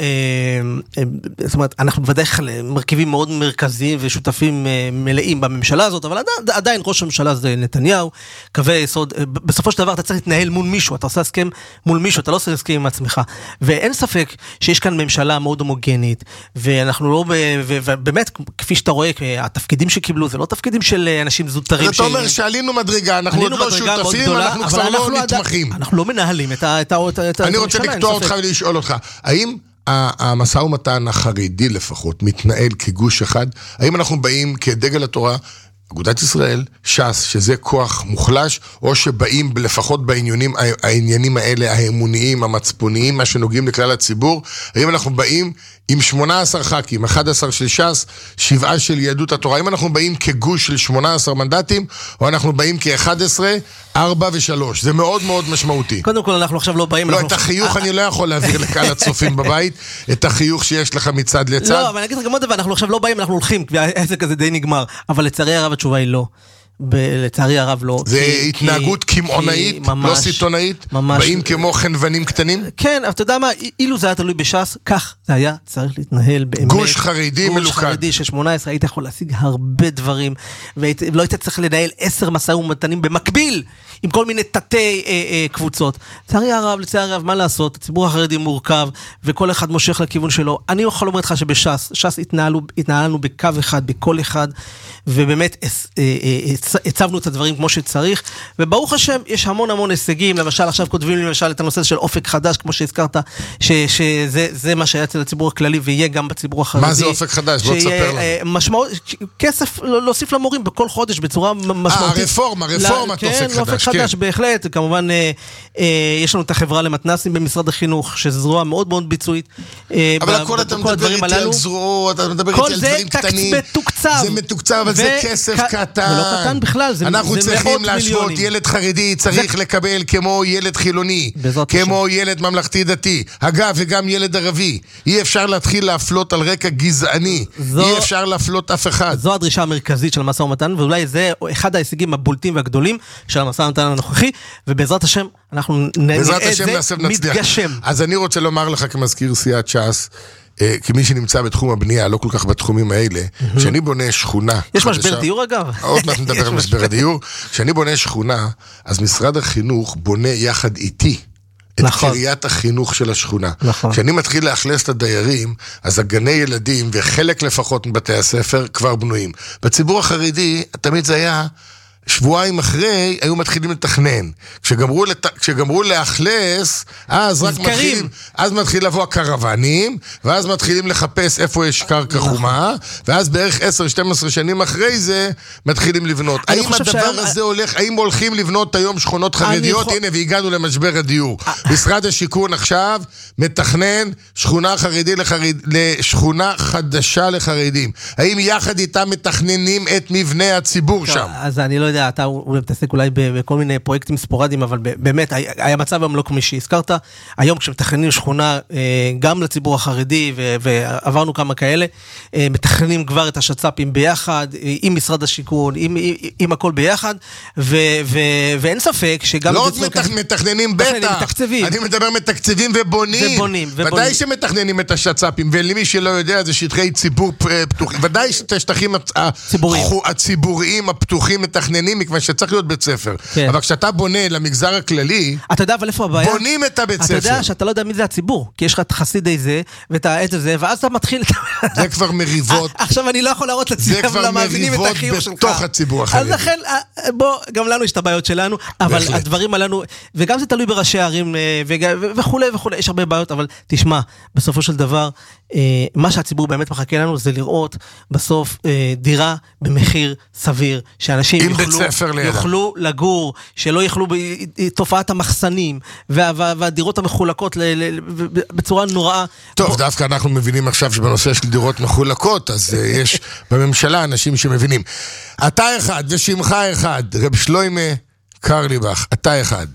זאת אומרת, אנחנו בדרך כלל מרכיבים מאוד מרכזיים ושותפים מלאים בממשלה הזאת, אבל עדיין ראש הממשלה זה נתניהו, קווי יסוד, בסופו של דבר אתה צריך להתנהל מול מישהו, אתה עושה הסכם מול מישהו, אתה לא עושה הסכם עם עצמך. ואין ספק שיש כאן ממשלה מאוד הומוגנית, ואנחנו לא, ובאמת, כפי שאתה רואה, התפקידים שקיבלו, זה לא תפקידים של אנשים זוטרים. אתה אומר שעלינו מדרגה, אנחנו עוד לא שותפים, אנחנו כבר לא נתמכים. אנחנו לא מנהלים את הממשלה. אני רוצה לקטוע אותך ולשאול אותך, האם המשא ומתן החרדי לפחות מתנהל כגוש אחד? האם אנחנו באים כדגל התורה, אגודת ישראל, ש"ס, שזה כוח מוחלש, או שבאים לפחות בעניינים, העניינים האלה, האמוניים, המצפוניים, מה שנוגעים לכלל הציבור? האם אנחנו באים עם שמונה עשר ח"כים, אחד עשר של ש"ס, שבעה של יהדות התורה? האם אנחנו באים כגוש של שמונה עשר מנדטים, או אנחנו באים כ-אחד עשר, ארבע ושלוש? זה מאוד מאוד משמעותי. קודם כל אנחנו עכשיו לא באים... לא, את החיוך אני לא יכול להעביר לקהל הצופים בבית, את החיוך שיש לך מצד לצד. לא, אבל אני אגיד לך גם עוד דבר, אנחנו עכשיו לא באים, אנחנו הולכים, והעסק הזה די נגמר, אבל לצערי הרב התשובה היא לא. לצערי הרב לא. זה התנהגות כמעונאית, לא סיטונאית? באים כמו חנוונים קטנים? כן, אבל אתה יודע מה, אילו זה היה תלוי בש"ס, כך זה היה צריך להתנהל באמת. גוש חרדי מלוכד. גוש חרדי של שמונה עשרה, היית יכול להשיג הרבה דברים, ולא היית צריך לנהל עשר מסע ומתנים במקביל, עם כל מיני תתי קבוצות. לצערי הרב, לצערי הרב, מה לעשות? הציבור החרדי מורכב, וכל אחד מושך לכיוון שלו. אני יכול לומר לך שבש"ס, ש"ס התנהלנו בקו אחד, בכל אחד, ובאמת הצבנו את הדברים כמו שצריך, וברוך השם יש המון המון הישגים. למשל עכשיו כותבים למשל את הנושא של אופק חדש, כמו שהזכרת, שזה מה שהיה אצל הציבור הכללי ויהיה גם בציבור החרדי. מה זה אופק חדש? בוא תספר לנו. משמעות, כסף להוסיף למורים בכל חודש בצורה משמעותית. הרפורמה, רפורמת אופק חדש. אופק חדש בהחלט, כמובן יש לנו את החברה למתנ"סים במשרד החינוך, שזרוע מאוד מאוד ביצועית. אבל הכל אתה מדבר איתי על זרועות, אתה מדבר איתי על דברים קטנים. זה מתוקצב, אבל זה כסף קטן. זה לא קטן בכלל, זה מאות מיליונים. אנחנו צריכים להשוות, ילד חרדי צריך לקבל כמו ילד חילוני, כמו ילד ממלכתי דתי. אגב, וגם ילד ערבי. אי אפשר להתחיל להפלות על רקע גזעני. אי אפשר להפלות אף אחד. זו הדרישה המרכזית של המשא ומתן, ואולי זה אחד ההישגים הבולטים והגדולים של המשא ומתן הנוכחי, ובעזרת השם אנחנו נראה את זה מתגשם. אז אני רוצה לומר לך כמזכיר סיעת ש"ס, כמי שנמצא בתחום הבנייה, לא כל כך בתחומים האלה, כשאני בונה שכונה... יש משבר דיור אגב? עוד מעט נדבר על משבר הדיור. כשאני בונה שכונה, אז משרד החינוך בונה יחד איתי את קריית החינוך של השכונה. כשאני מתחיל לאכלס את הדיירים, אז הגני ילדים, וחלק לפחות מבתי הספר, כבר בנויים. בציבור החרדי, תמיד זה היה... שבועיים אחרי, היו מתחילים לתכנן. כשגמרו, לת... כשגמרו לאכלס, אז רק מתחילים, אז מתחיל לבוא הקרוונים, ואז מתחילים לחפש איפה יש קרקע חומה, ואז בערך עשר שתים עשרה שנים אחרי זה, מתחילים לבנות. האם הדבר שהיום... הזה הולך, האם הולכים לבנות היום שכונות חרדיות? הנה, והגענו למשבר הדיור. משרד השיכון עכשיו מתכנן שכונה חרדי לחרד... לשכונה חדשה לחרדים. האם יחד איתם מתכננים את מבנה הציבור שם? אז אני לא יודע, אתה אולי מתעסק אולי בכל מיני פרויקטים ספורדיים, אבל באמת, היה מצב היום לא כמו שהזכרת, היום כשמתכננים שכונה גם לציבור החרדי, ועברנו כמה כאלה, מתכננים כבר את השצ"פים ביחד, עם משרד השיכון, עם הכל ביחד, ואין ספק שגם... לא רק מתכננים בטח, אני מדבר מתקציבים ובונים, ודאי שמתכננים את השצ"פים, ולמי שלא יודע, זה שטחי ציבור פתוחים, ודאי שאת השטחים הציבוריים הפתוחים מתכננים, בניינים, מכיוון שצריך להיות בית ספר. אבל כשאתה בונה למגזר הכללי, אתה יודע, אבל איפה הבעיה? בונים את הבית ספר. אתה יודע שאתה לא יודע מי זה הציבור, כי יש לך את חסידי זה, ואת העץ הזה, ואז אתה מתחיל... זה כבר מריבות. עכשיו אני לא יכול להראות למאזינים את החיוך שלך. בתוך הציבור החרדי. אז לכן, בוא, גם לנו יש את הבעיות שלנו, אבל הדברים עלינו, וגם זה תלוי בראשי הערים, וכו' וכו', יש הרבה בעיות, אבל תשמע, בסופו של דבר, מה שהציבור באמת מחכה לנו, זה לראות בסוף דירה במחיר סביר, שאנשים יוכלו לגור, שלא יוכלו בתופעת המחסנים, והדירות המחולקות בצורה נוראה. טוב, דווקא אנחנו מבינים עכשיו שבנושא של דירות מחולקות, אז יש בממשלה אנשים שמבינים. אתה אחד ושמך אחד, רב שלוימה קרליבך, אתה אחד.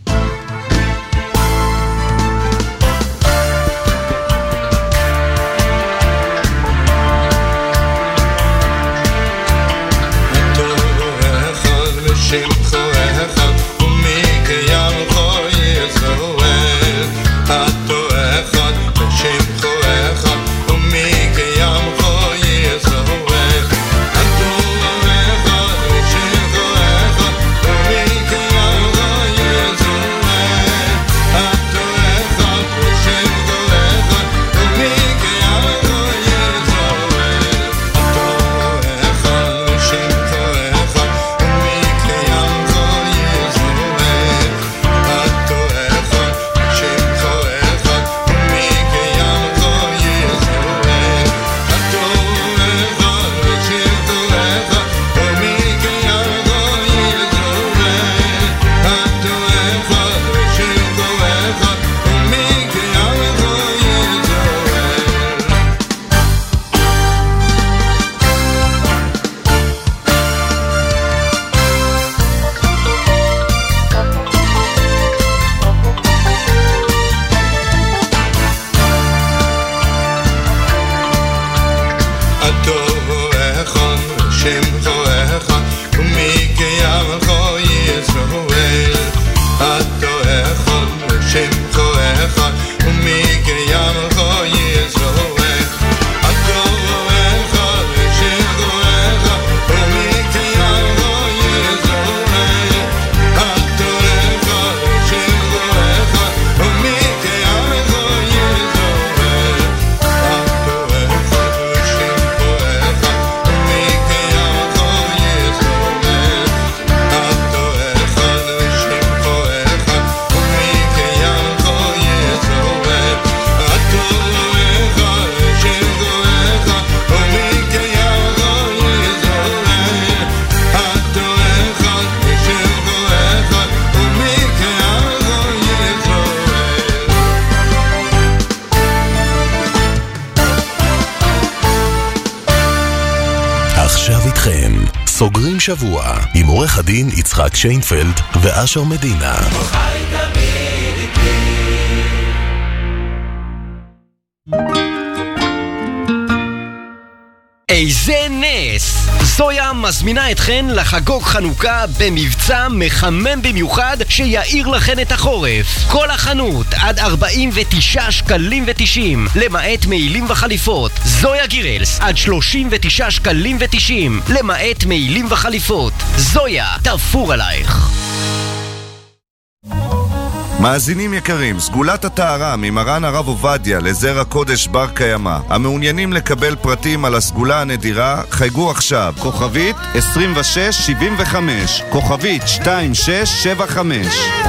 סוגרים שבוע עם עורך הדין יצחק שיינפלד ואשר מדינה. איזה נס! זויה מזמינה אתכן לחגוג חנוכה במבצע מחמם במיוחד שיעיר לכן את החורף. כל החנות עד ארבעים ותשעה שקלים ותשעים, למעט מעילים וחליפות. זויה גירלס עד שלושים ותשעה שקלים ותשעים, למעט מעילים וחליפות. זויה, תפור עלייך. מאזינים יקרים, סגולת הטהרה ממרן הרב עובדיה לזרע קודש בר קיימא. המעוניינים לקבל פרטים על הסגולה הנדירה, חייגו עכשיו. כוכבית עשרים ושש שבעים וחמש, כוכבית שתיים שש שבע חמש.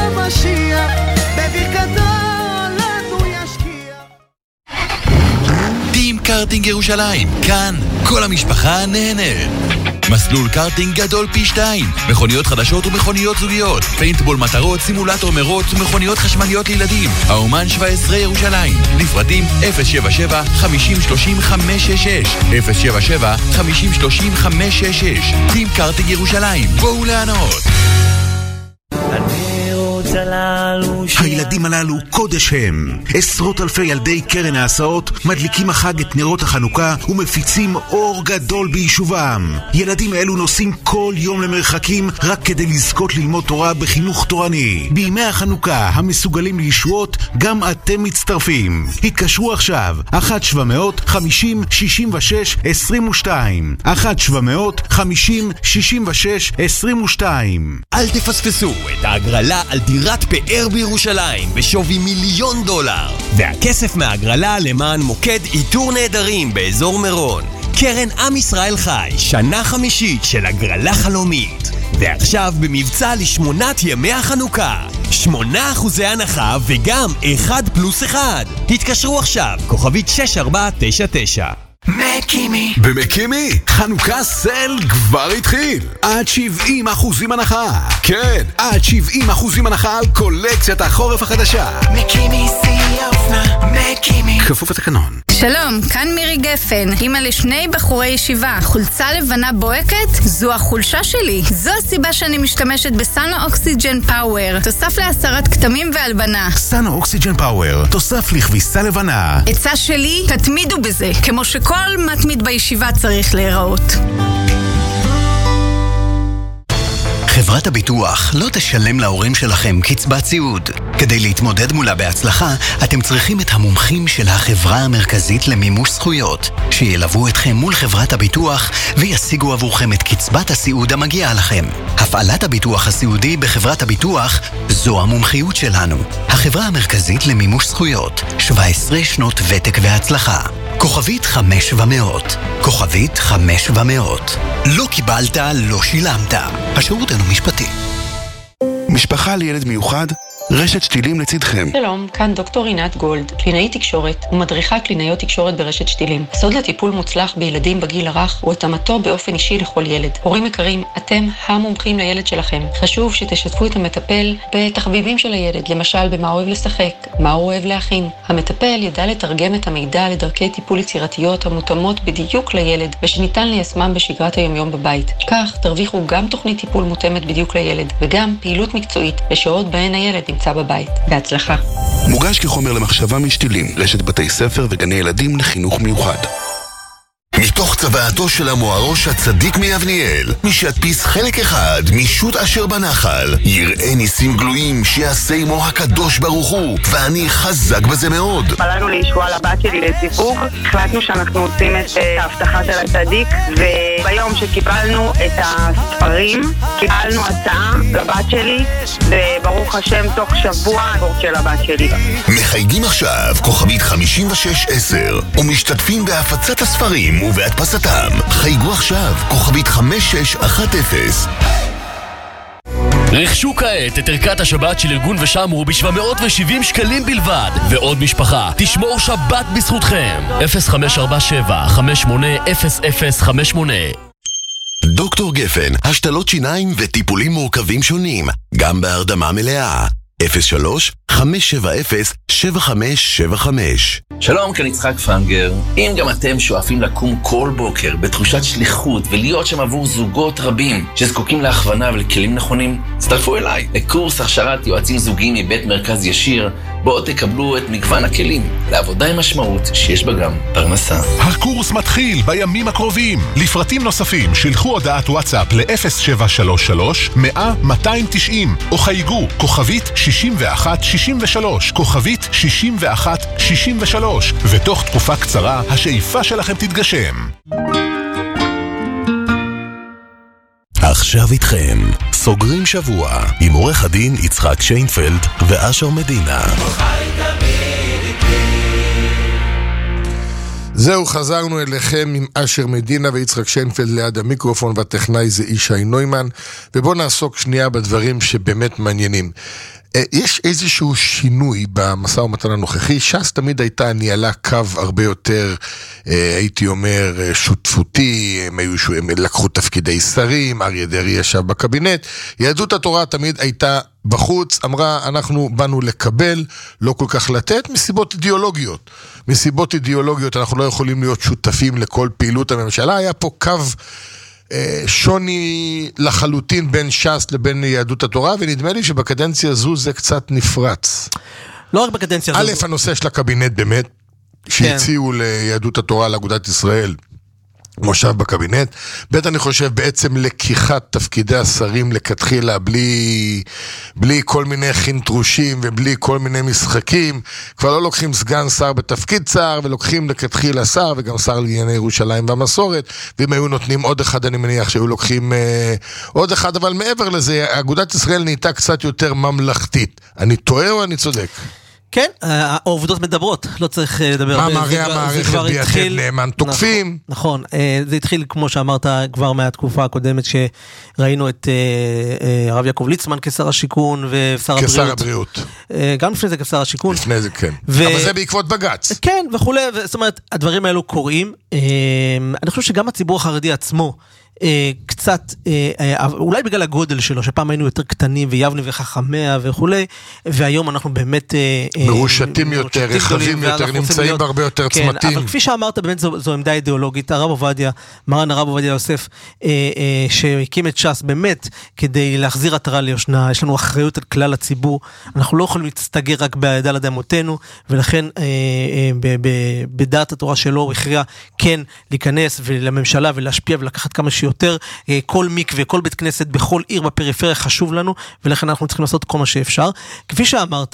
טים קארטינג ירושלים, כאן כל המשפחה נהנה. מסלול קארטינג גדול פי שתיים, מכוניות חדשות ומכוניות זוגיות, פיינטבול מטרות, סימולטור מרוץ ומכוניות חשמליות לילדים. האומן שבע עשרה ירושלים, לפרטים אפס שבע שבע חמישים שלושים חמש שש שש, אפס שבע שבע חמישים שלושים חמש שש שש. טים קארטינג ירושלים, בואו לענות. אני רוצה לעלות הילדים הללו קודש הם. עשרות אלפי ילדי קרן ההסעות מדליקים החג את נרות החנוכה ומפיצים אור גדול ביישובם. ילדים אלו נוסעים כל יום למרחקים רק כדי לזכות ללמוד תורה בחינוך תורני. בימי החנוכה המסוגלים לישועות גם אתם מצטרפים. התקשרו עכשיו אחת שבע מאות חמישים שישים ושש עשרים ושתיים אחת שבע מאות חמישים שישים ושש עשרים ושתיים. אל תפספסו את ההגרלה על דירת פאר בירושלים בשווי מיליון דולר, והכסף מההגרלה למען מוקד איתור נהדרים באזור מירון. קרן עם ישראל חי, שנה חמישית של הגרלה חלומית, ועכשיו במבצע לשמונת ימי החנוכה, שמונה אחוזי הנחה וגם אחד פלוס אחד. התקשרו עכשיו, כוכבית שש ארבע תשע תשע. מקימי. במקימי, חנוכה סל כבר התחיל. עד שבעים אחוזים הנחה. כן, עד שבעים אחוזים הנחה על קולקציית החורף החדשה. מקימי שיא האופנה. מקימי. כפוף לתקנון. שלום, כאן מירי גפן, אמא לשני בחורי ישיבה. חולצה לבנה בוהקת? זו החולשה שלי. זו הסיבה שאני משתמשת בסאנו אוקסיג'ן פאוור. תוסף להסרת כתמים והלבנה. סאנו אוקסיג'ן פאוור, תוסף לכביסה לבנה. עצה שלי, תתמידו בזה, כמו שכל מתמיד בישיבה צריך להיראות. חברת הביטוח לא תשלם להורים שלכם קצבת סיעוד. כדי להתמודד מולה בהצלחה, אתם צריכים את המומחים של החברה המרכזית למימוש זכויות, שילוו אתכם מול חברת הביטוח וישיגו עבורכם את קצבת הסיעוד המגיעה לכם. הפעלת הביטוח הסיעודי בחברת הביטוח זו המומחיות שלנו. החברה המרכזית למימוש זכויות, שבע עשרה שנות ותק והצלחה. כוכבית חמש ומאות. כוכבית חמש ומאות. לא קיבלת, לא שילמת. השירות אינו משפטי. משפחה לילד מיוחד, רשת שתילים לצדכם. שלום, כאן דוקטור רינת גולד, קלינאית תקשורת ומדריכה קלינאיות תקשורת ברשת שתילים. הסוד לטיפול מוצלח בילדים בגיל הרך הוא התאמתו באופן אישי לכל ילד. הורים יקרים, אתם המומחים לילד שלכם. חשוב שתשתפו את המטפל בתחביבים של הילד, למשל במה הוא אוהב לשחק, מה הוא אוהב להכין. המטפל ידע לתרגם את המידע לדרכי טיפול יצירתיות המותאמות בדיוק לילד ושניתן ליישמם בשגרת היומיום בבית. כך תרוויחו גם תוכנית טיפול מותאמת בדיוק לילד וגם פעילות מקצועית לשעות בהן הילד נמצא בבית. בהצלחה. מוגש כחומר למחשבה משתילים, רשת בתי ספר וגני ילדים לחינוך מיוחד. מתוך צוואתו של המוארוש הצדיק מיבניאל, מי שידפיס חלק אחד משוט אשר בנחל, יראה ניסים גלויים שיעשה עמו הקדוש ברוך הוא, ואני חזק בזה מאוד. פלנו לישוע לבת שלי לזיווג, החלטנו שאנחנו עושים את ההבטחה של הצדיק, וביום שקיבלנו את הספרים, קיבלנו הצעה לבת שלי, וברוך השם תוך שבוע הבורד של הבת שלי. מחייגים עכשיו כוכבית חמישים ושש עשר, ומשתתפים בהפצת הספרים ובהדפסתם. חייגו עכשיו כוכבית חמש שש אחת אפס. רכשו כעת את ערכת השבת של ארגון ושמרו ב-שבע מאות ושבעים שקלים בלבד, ועוד משפחה תשמור שבת בזכותכם. אפס חמש ארבע שבע חמש שמונה אפס אפס חמש שמונה. דוקטור גפן, השתלות שיניים וטיפולים מורכבים שונים, גם בהרדמה מלאה. אפס שלוש חמש שבע אפס שבע חמש שבע חמש. שלום, כאן יצחק פנגר. אם גם אתם שואפים לקום כל בוקר בתחושת שליחות ולהיות שם עבור זוגות רבים שזקוקים להכוונה ולכלים נכונים, הצטרפו אליי לקורס הכשרת יועצים זוגיים מבית מרכז ישיר, בואו תקבלו את מגוון הכלים לעבודה עם משמעות שיש בה גם פרנסה. הקורס מתחיל בימים הקרובים. לפרטים נוספים שלחו הודעת וואטסאפ ל-אפס שבע שלוש שלוש מאה מאתיים תשעים או חייגו כוכבית שישים ואחת שישים ושלוש, כוכבית שישים ואחת שישים ושלוש, ותוך תקופה קצרה השאיפה שלכם תתגשם. עכשיו איתכם, סוגרים שבוע עם עורך הדין יצחק שיינפלד ואשר מדינה. זהו, חזרנו אליכם עם אשר מדינה ויצחק שיינפלד ליד המיקרופון, והטכנאי זה ישי נוימן, ובואו נעסוק שנייה בדברים שבאמת מעניינים. יש איזשהו שינוי במשא ומתן הנוכחי. ש"ס תמיד הייתה ניהלה קו הרבה יותר, הייתי אומר, שותפותי, הם, היו, הם לקחו תפקידי שרים, אריה דרעי ישב בקבינט. יהדות התורה תמיד הייתה בחוץ, אמרה אנחנו באנו לקבל, לא כל כך לתת, מסיבות אידיאולוגיות. מסיבות אידיאולוגיות אנחנו לא יכולים להיות שותפים לכל פעילות הממשלה. היה פה קו שוני לחלוטין בין ש"ס לבין יהדות התורה, ונדמה לי שבקדנציה הזו זה קצת נפרץ. לא רק בקדנציה הזו. א', הנושא של הקבינט באמת, שהציעו ליהדות התורה, לאגודת ישראל, מושב בקבינט. ב' אני חושב בעצם לקיחת תפקידי השרים לכתחילה, בלי, בלי כל מיני חינטרושים ובלי כל מיני משחקים. כבר לא לוקחים סגן שר בתפקיד שר, ולוקחים לכתחילה שר, וגם שר לענייני ירושלים והמסורת, ואם היו נותנים עוד אחד, אני מניח שהיו לוקחים אה, עוד אחד, אבל מעבר לזה, אגודת ישראל נהייתה קצת יותר ממלכתית. אני טועה או אני צודק? כן, העובדות מדברות, לא צריך לדבר. מה מראה המערכת ביתד נאמן? תוקפים. נכון, זה התחיל כמו שאמרת כבר מהתקופה הקודמת שראינו את הרב יעקב ליצמן כשר השיכון ושר הבריאות. כשר הבריאות. גם לפני זה כשר השיכון. לפני זה כן. אבל זה בעקבות בג"ץ. כן, וכולי, זאת אומרת, הדברים האלו קורים. אני חושב שגם הציבור החרדי עצמו, קצת, אולי בגלל הגודל שלו, שפעם היינו יותר קטנים ויבנה וחכמיה וכולי, והיום אנחנו באמת מרושתים יותר, רחבים יותר, נמצאים בהרבה יותר צמתים. אבל כפי שאמרת, באמת זו עמדה אידיאולוגית. הרב עובדיה, מרן הרב עובדיה יוסף, שהקים את ש"ס באמת כדי להחזיר עטרה ליושנה. יש לנו אחריות על כלל הציבור, אנחנו לא יכולים להסתגר רק בעדה אדמותינו, ולכן בדעת התורה שלו הוא הכריע כן להיכנס ולממשלה ולהשפיע ולקחת כמה שיותר, כל מקווה, כל בית כנסת בכל עיר בפריפריה חשוב לנו, ולכן אנחנו צריכים לעשות כל מה שאפשר. כפי שאמרת,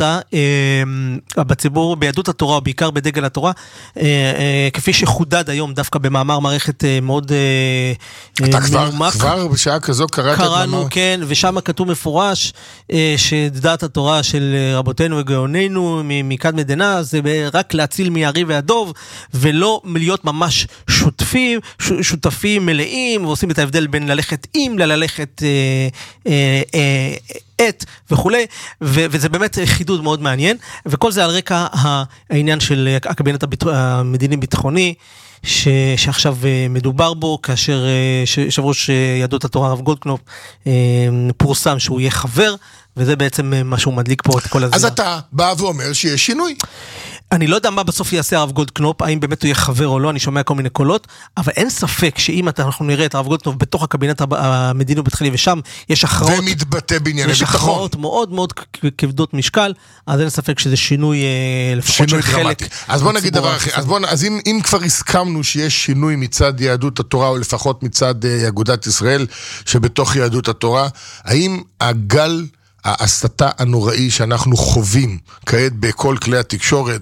בציבור, ביהדות התורה, בעיקר בדגל התורה, כפי שחודד היום דווקא במאמר מערכת מאוד אתה כבר, כבר בשעה כזו קראת את מאמר? קראנו, כן, ושם כתוב מפורש שדעת התורה של רבותינו וגאוננו מקד מדינה, זה רק להציל מיערי והדוב, ולא להיות ממש שותפים, שותפים מלאים, ועושים את ההבדל בין ללכת עם ללכת אה, אה, אה, את וכולי, ו- וזה באמת חידוד מאוד מעניין, וכל זה על רקע העניין של הקבינט המדיני ביטחוני, ש- שעכשיו מדובר בו, כאשר יושב ראש יהדות התורה הרב גולדקנופ פורסם שהוא יהיה חבר, וזה בעצם מה שהוא מדליק פה את כל הזמן. אז אתה בא ואומר שיש שינוי. אני לא יודע מה בסוף יעשה הרב גולדקנופ, האם באמת הוא יהיה חבר או לא, אני שומע כל מיני קולות, אבל אין ספק שאם אנחנו נראה את הרב גולדקנופ בתוך הקבינט המדיני וביטחוני, ושם יש הכרעות, ומתבטא בענייני יש ביטחון. הכרעות מאוד מאוד כבדות משקל, אז אין ספק שזה שינוי לפחות שינוי של דרמטי. חלק. אז בוא נגיד דבר אחר, אז, בוא, אז אם, אם כבר הסכמנו שיש שינוי מצד יהדות התורה, או לפחות מצד אגודת ישראל, שבתוך יהדות התורה, האם הגל ההסתה הנוראי שאנחנו חווים כעת בכל כלי התקשורת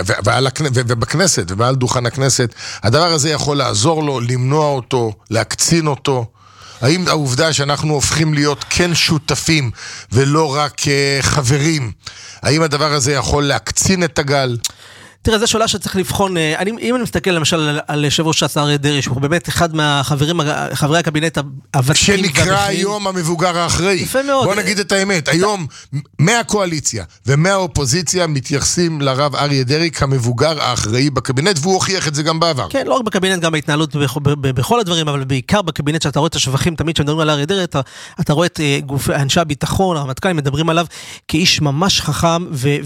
ובכנסת ובעל דוכן הכנסת, הדבר הזה יכול לעזור לו, למנוע אותו, להקצין אותו? האם העובדה שאנחנו הופכים להיות כן שותפים ולא רק חברים, האם הדבר הזה יכול להקצין את הגל? תראה, זו שאלה שצריך לבחון, אני, אם אני מסתכל למשל על, על יושב ראש ש"ס אריה דרעי, שהוא באמת אחד מהחברים, חברי הקבינט הוותיקים. שנקרא היום המבוגר האחראי. יפה מאוד. בוא נגיד את האמת, היום מהקואליציה ומהאופוזיציה מתייחסים לרב אריה דרעי כמבוגר האחראי בקבינט, והוא הוכיח את זה גם בעבר. כן, לא רק בקבינט, גם בהתנהלות בכל הדברים, אבל בעיקר בקבינט שאתה רואה את השבחים, תמיד שמדברים על אריה דרעי, אתה, אתה רואה את גופי, אנשי הביטחון, הרמטכ"לים מדברים עליו כאיש ממש חכם,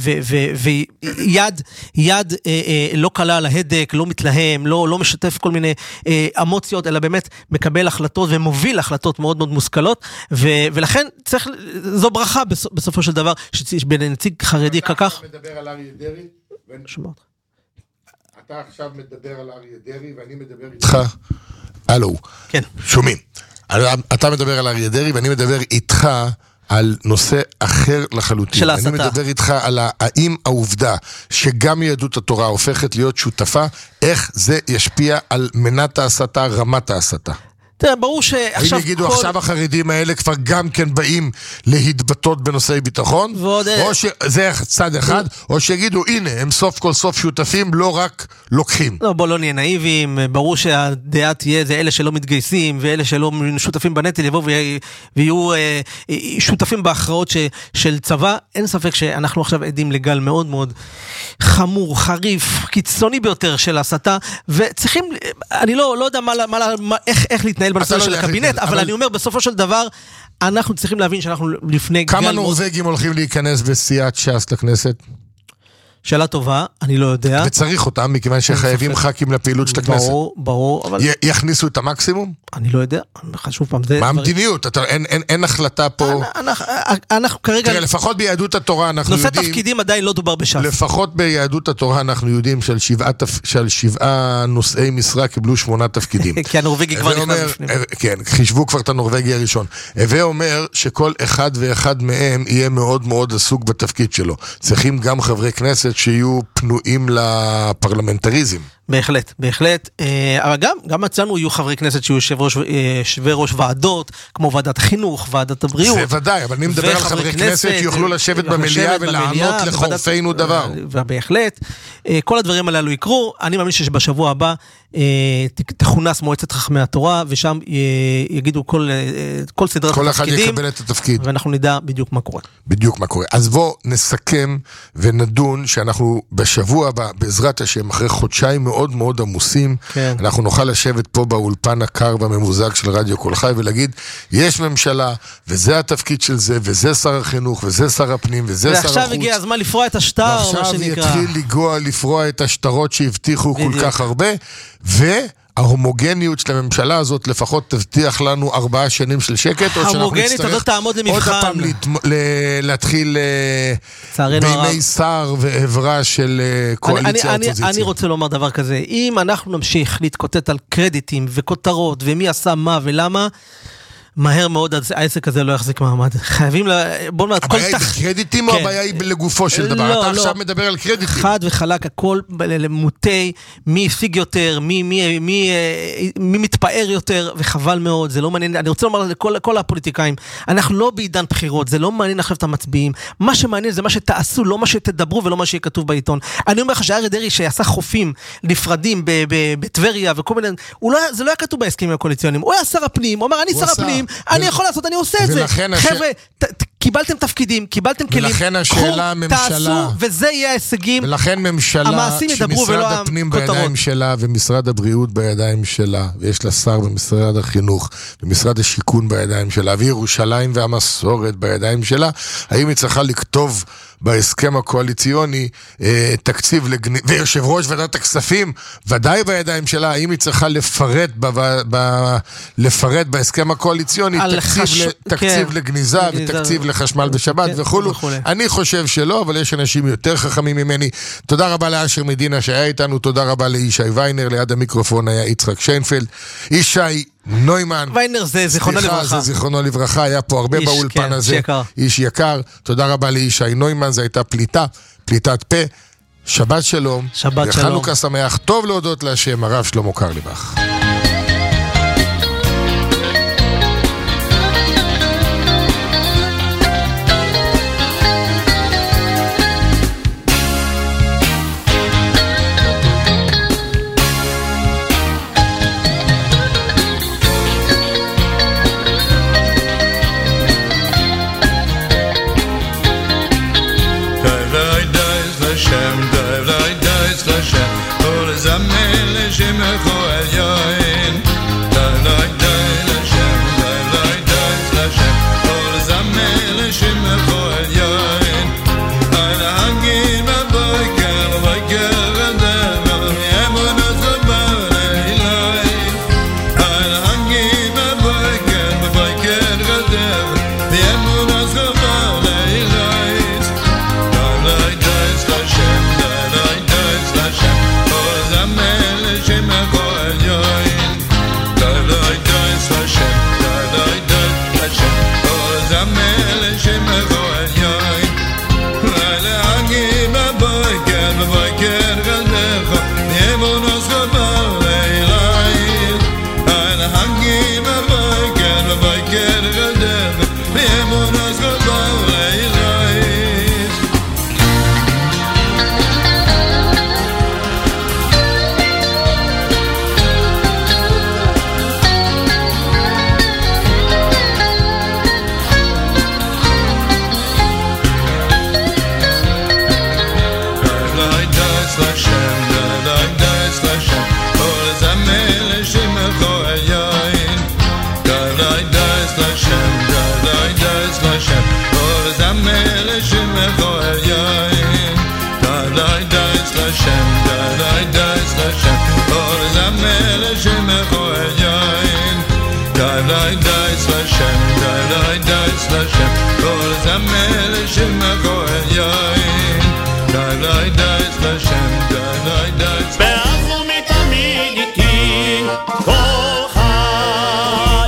ויד, יד אה, אה, לא קלה על ההדק, לא מתלהם, לא, לא משתף כל מיני אה, אמוציות, אלא באמת מקבל החלטות ומוביל החלטות מאוד מאוד מושכלות, ו, ולכן צריך, זו ברכה בסופ, בסופו של דבר, שבנציג חרדי כך. אתה מדבר על אריה דרעי, ואני שומע אותך. אתה עכשיו מדבר על אריה דרעי, ואני מדבר איתך. הלו. כן. שומעים. אתה מדבר על אריה דרעי, ואני מדבר איתך על נושא אחר לחלוטין. של ההסתה. אני מדבר איתך על האם העובדה שגם יהדות התורה הופכת להיות שותפה, איך זה ישפיע על מנת ההסתה, רמת ההסתה. תראה, ברור שעכשיו... האם יגידו, כל... עכשיו החרדים האלה כבר גם כן באים להתבטאות בנושאי ביטחון? ועוד... או שזה צד אחד, או שיגידו, הנה, הם סוף כל סוף שותפים, לא רק לוקחים. לא, בוא לא נהיה נאיבים, ברור שהדעה תהיה, זה אלה שלא מתגייסים, ואלה שלא שותפים בנטל, יבואו ויהיו אה, שותפים בהכרעות ש, של צבא. אין ספק שאנחנו עכשיו עדים לגל מאוד מאוד חמור, חריף, קיצוני ביותר של הסתה, וצריכים, אני לא, לא יודע מה, מה, מה, איך, איך להתנהל בנושא של הקבינט, אבל אני אומר, בסופו של דבר, אנחנו צריכים להבין שאנחנו לפני גל... כמה נורווגים הולכים להיכנס בסיעת ש"ס לכנסת? שאלה טובה, אני לא יודע. וצריך אותם, מכיוון שחייבים ח"כים לפעילות של הכנסת. ברור, ברור. אבל... י- יכניסו את המקסימום? אני לא יודע, חשוב פעם. מה המדיניות? אתה, אין, אין, אין החלטה פה... אנחנו, אנחנו כרגע... תראה, לפחות ביהדות התורה אנחנו נושא יודעים... נושא תפקידים עדיין לא דובר בש"ס. לפחות ביהדות התורה אנחנו יודעים של שבעה, של שבעה נושאי משרה קיבלו שמונה תפקידים. כי הנורווגי כבר נכנס בפנים. כן, חישבו כבר את הנורווגי הראשון. הווה אומר שכל אחד ואחד מהם יהיה מאוד מאוד עסוק בתפקיד שלו. צריכים גם חברי כנסת שיהיו פנויים לפרלמנטריזם. בהחלט, בהחלט. אבל גם, גם אצלנו יהיו חברי כנסת שיהיו יושבי ראש ועדות, כמו ועדת החינוך, ועדת הבריאות. זה ודאי, אבל אני מדבר על חברי כנסת שיוכלו לשבת במליאה ולענות לחורפינו דבר. ובהחלט, כל הדברים הללו יקרו. אני מאמין שבשבוע הבא תכונס מועצת חכמי התורה, ושם יגידו כל, כל סדרת כל התפקידים. אחד יקבל את התפקיד. ואנחנו נדע בדיוק מה קורה. בדיוק מה קורה. אז בוא נסכם ונדון שאנחנו בשבוע הבא, בעזרת השם, אחרי חודשיים מאוד מאוד עמוסים, כן. אנחנו נוכל לשבת פה באולפן הקר והממוזג של רדיו כל חי ולהגיד, יש ממשלה, וזה התפקיד של זה, וזה שר החינוך, וזה שר הפנים, וזה שר החוץ. ועכשיו הגיע הזמן לפרוע את השטר, מה שנקרא. ועכשיו יתחיל לגוע, לפרוע את השטרות שהבטיחו כל כך הרבה, וההומוגניות של הממשלה הזאת לפחות תבטיח לנו ארבעה שנים של שקט, או שאנחנו נצטרך עוד הפעם להתחיל בימי שר ועברה של קואליציה אופוזיציה. אני רוצה לומר דבר כזה, אם אנחנו נמשיך להתקוטט על קרדיטים וכותרות ומי עשה מה ולמה, מהר מאוד העסק הזה לא יחזיק מעמד. חייבים ל... הבעיה היא בקרדיטים או הבעיה היא לגופו של דבר? אתה עכשיו מדבר על קרדיטים. חד וחלק, הכל מוטי, מי השיג יותר, מי מתפאר יותר, וחבל מאוד, זה לא מעניין. אני רוצה לומר לכל הפוליטיקאים, אנחנו לא בעידן בחירות, זה לא מעניין עכשיו את המצביעים. מה שמעניין זה מה שתעשו, לא מה שתדברו ולא מה שיהיה כתוב בעיתון. אני אומר לך שאריה דרעי שעשה חופים נפרדים בטבריה וכל מיני, זה לא היה כתוב בהסכמים הקואליציוניים. הוא היה שר הפנים, הוא אמר, אני שר הפנים, אני יכול לעשות, אני עושה את זה. חבר'ה, קיבלתם תפקידים, קיבלתם כלים, ולכן השאלה הממשלה, וזה יהיה ההישגים. ולכן ממשלה שמשרד הפנים בידיים שלה, ומשרד הבריאות בידיים שלה, ויש לה שר במשרד החינוך, ומשרד השיכון בידיים שלה, וירושלים והמסורת בידיים שלה, האם היא צריכה לכתוב בהסכם הקואליציוני תקציב לגניבה, ויושב ראש ועדת הכספים ודאי בידיים שלה, האם היא צריכה לפרט לפרט בהסכם הקואליציוני תקציב לגניזה ותקציב לחשמל בשבת וכולו. אני חושב שלא, אבל יש אנשים יותר חכמים ממני. תודה רבה לאשר מדינה שהיה איתנו, תודה רבה לישי ויינר, ליד המיקרופון היה יצחק שיינפלד. ישי נוימן, ויינר זה זיכרונו לברכה, זה זיכרונו לברכה, היה פה הרבה באולפן כן, הזה, יקר. איש יקר. תודה רבה לישי נוימן, זו הייתה פליטה, פליטת פה. שבת שלום, שבת שלום, וחנוכה שמח, טוב להודות להשם. הרב שלמה קרליבך. Hashem, Dov Lai Dais Hashem, Ol Zamel Shem Chol Yoy. שמחו עליין די די די סלשם די די די סלשם כל זמר שמחו עליין די די די סלשם די די די ואז ומתמיד איתי כל חי.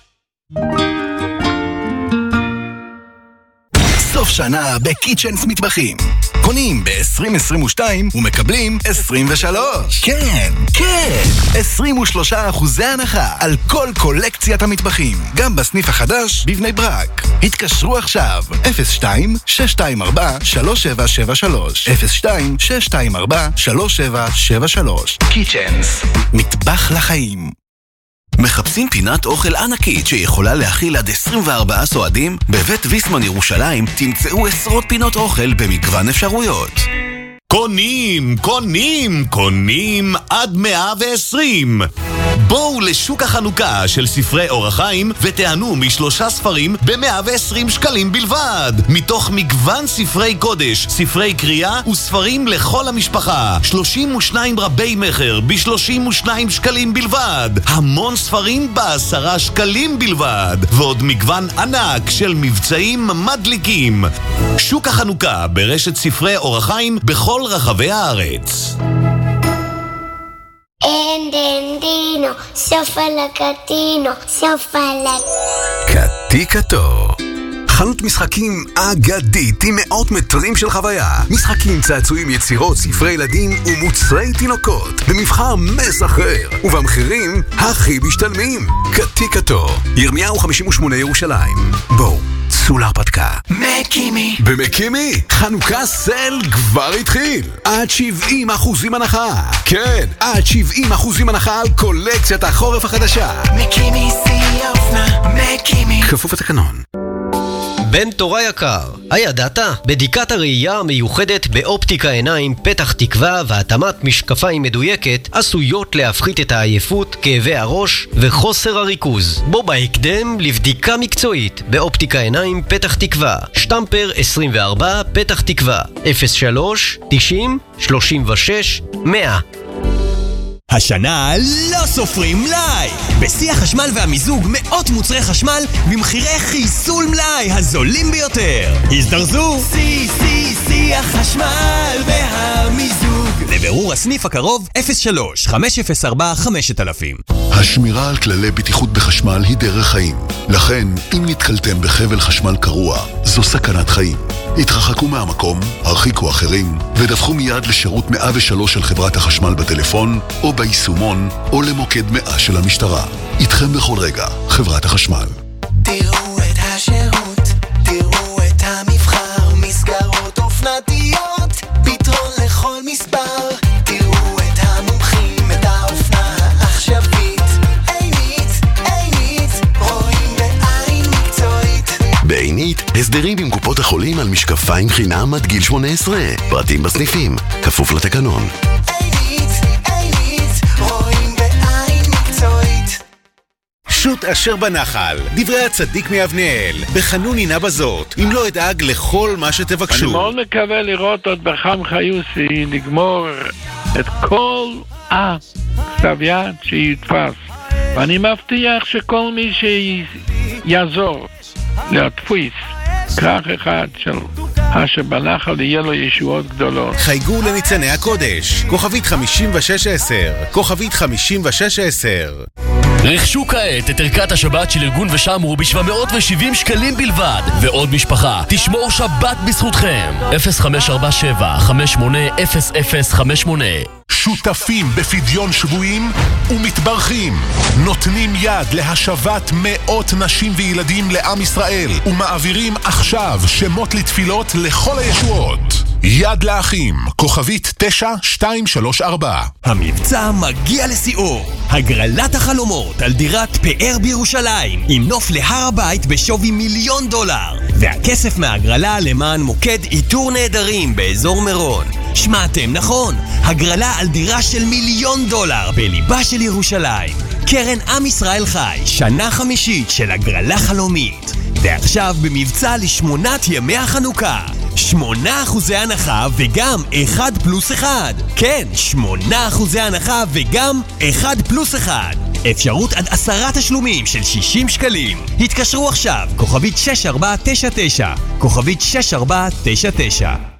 סוף שנה בקיצ'נס מטבחים. קונים ב-עשרים עשרים ושתיים ומקבלים עשרים ושלוש. כן, כן, עשרים ושלושה אחוזי הנחה על כל קולקציית המטבחים, גם בסניף החדש בבני ברק. התקשרו עכשיו, אפס שתיים שש שתיים ארבע שלוש שבע שבע שלוש, אפס שתיים שש שתיים ארבע שלוש שבע שבע שלוש. קיצ'נס, מטבח לחיים. מחפשים פינת אוכל ענקית שיכולה להכיל עד עשרים וארבעה סועדים? בבית ויסמן ירושלים תמצאו עשרות פינות אוכל במגוון אפשרויות. קונים, קונים, קונים עד מאה ועשרים. בואו לשוק החנוכה של ספרי אור החיים ותענו משלושה ספרים ב-מאה ועשרים שקלים בלבד. מתוך מגוון ספרי קודש, ספרי קריאה וספרים לכל המשפחה. שלושים ושניים רבי מחר ב-שלושים ושניים שקלים בלבד. המון ספרים בעשרה שקלים בלבד. ועוד מגוון ענק של מבצעים מדליקים. שוק החנוכה ברשת ספרי אור החיים בכל רחבי הארץ. אנדנדינו, סוף על הקטינו, סוף על קטיקתו. חנות משחקים אגדית עם מאות מטרים של חוויה. משחקים, צעצועים, יצירות, ספרי ילדים ומוצרי תינוקות. במבחר מסחרר ובמחירים הכי משתלמים. קטיקתו. ירמיהו חמישים ושמונה ירושלים. בואו, צאו להרפתקה. מקימי. במקימי, חנוכה סל כבר התחיל. עד שבעים אחוזים הנחה. כן, עד שבעים אחוזים הנחה על קולקציית החורף החדשה. מקימי שיא האופנה. מקימי. כפוף לתקנון. בן תורה יקר, הידעת? בדיקת הראייה המיוחדת באופטיקה עיניים פתח תקווה והתאמת משקפיים מדויקת עשויות להפחית את העייפות, כאבי הראש וחוסר הריכוז. בוא בהקדם לבדיקה מקצועית באופטיקה עיניים פתח תקווה, שטמפר עשרים וארבע פתח תקווה, אפס שלוש תשעים שלושים ושש מאה. השנה לא סופרים מלאי! בשיא החשמל והמיזוג מאות מוצרי חשמל במחירי חיסול מלאי הזולים ביותר. הזדרזו! שיא, שיא, שיא החשמל והמיזוג. לבירור הסניף הקרוב אפס שלוש חמש אפס ארבע חמש אלף. השמירה על כללי בטיחות בחשמל היא דרך חיים. לכן, אם נתקלתם בחבל חשמל קרוע, זו סכנת חיים. התרחקו מהמקום, הרחיקו אחרים, ודווחו מיד לשירות מאה ושלוש של חברת החשמל בטלפון, או ביישומון, או למוקד מאה של המשטרה. איתכם בכל רגע, חברת החשמל. תראו את השירות, תראו את המבחר, מסגרות אופנתיות, פתרון לכל מספר. תראו את המומחים, את האופנה העכשווית, עינית, עינית, רואים בעין מקצועית. בעינית, הסדרים עם קופות החולים על משקפיים חינם עד גיל שמונה עשרה. פרטים בסניפים, כפוף לתקנון. שוט אשר בנחל, דברי הצדיק מאבניאל, בחנון הנה בזאת, אם לא אדאג לכל מה שתבקשו. אני מאוד מקווה לראות עוד בחם חיוסי, לגמור את כל הכתב יד שיתפס. ואני מבטיח שכל מי שיעזור להדפיס כך אחד של אשר בנחל יהיה לו ישועות גדולות. חייגו לניצני הקודש, כוכבית חמישים ושש עשר, כוכבית חמישים ושש עשר. רכשו כעת את ערכת השבת של ארגון ושמרו ב-שבע מאות ושבעים שקלים בלבד. ועוד משפחה, תשמור שבת בזכותכם. אפס חמש ארבע שבע חמש שמונה אפס אפס חמש שמונה. שותפים בפדיון שבויים ומתברכים, נותנים יד להשבת מאות נשים וילדים לעם ישראל ומעבירים עכשיו שמות לתפילות לכל הישועות. יד לאחים, כוכבית תשע שתיים שלוש ארבע. המבצע מגיע לסיאור. הגרלת החלומות על דירת פאר בירושלים עם נוף להר הבית בשווי מיליון דולר, והכסף מהגרלה למען מוקד איתור נהדרים באזור מירון. שמעתם נכון, הגרלה על דירה של מיליון דולר בליבה של ירושלים. קרן עם ישראל חי, שנה חמישית של הגרלה חלומית, ועכשיו במבצע לשמונת ימי החנוכה. שמונה אחוזי הנחה וגם אחד פלוס אחד. כן, שמונה אחוזי הנחה וגם אחד פלוס אחד. אפשרות עד עשרה תשלומים של שישים שקלים. התקשרו עכשיו, כוכבית שש ארבע תשע תשע, כוכבית שש ארבע תשע תשע.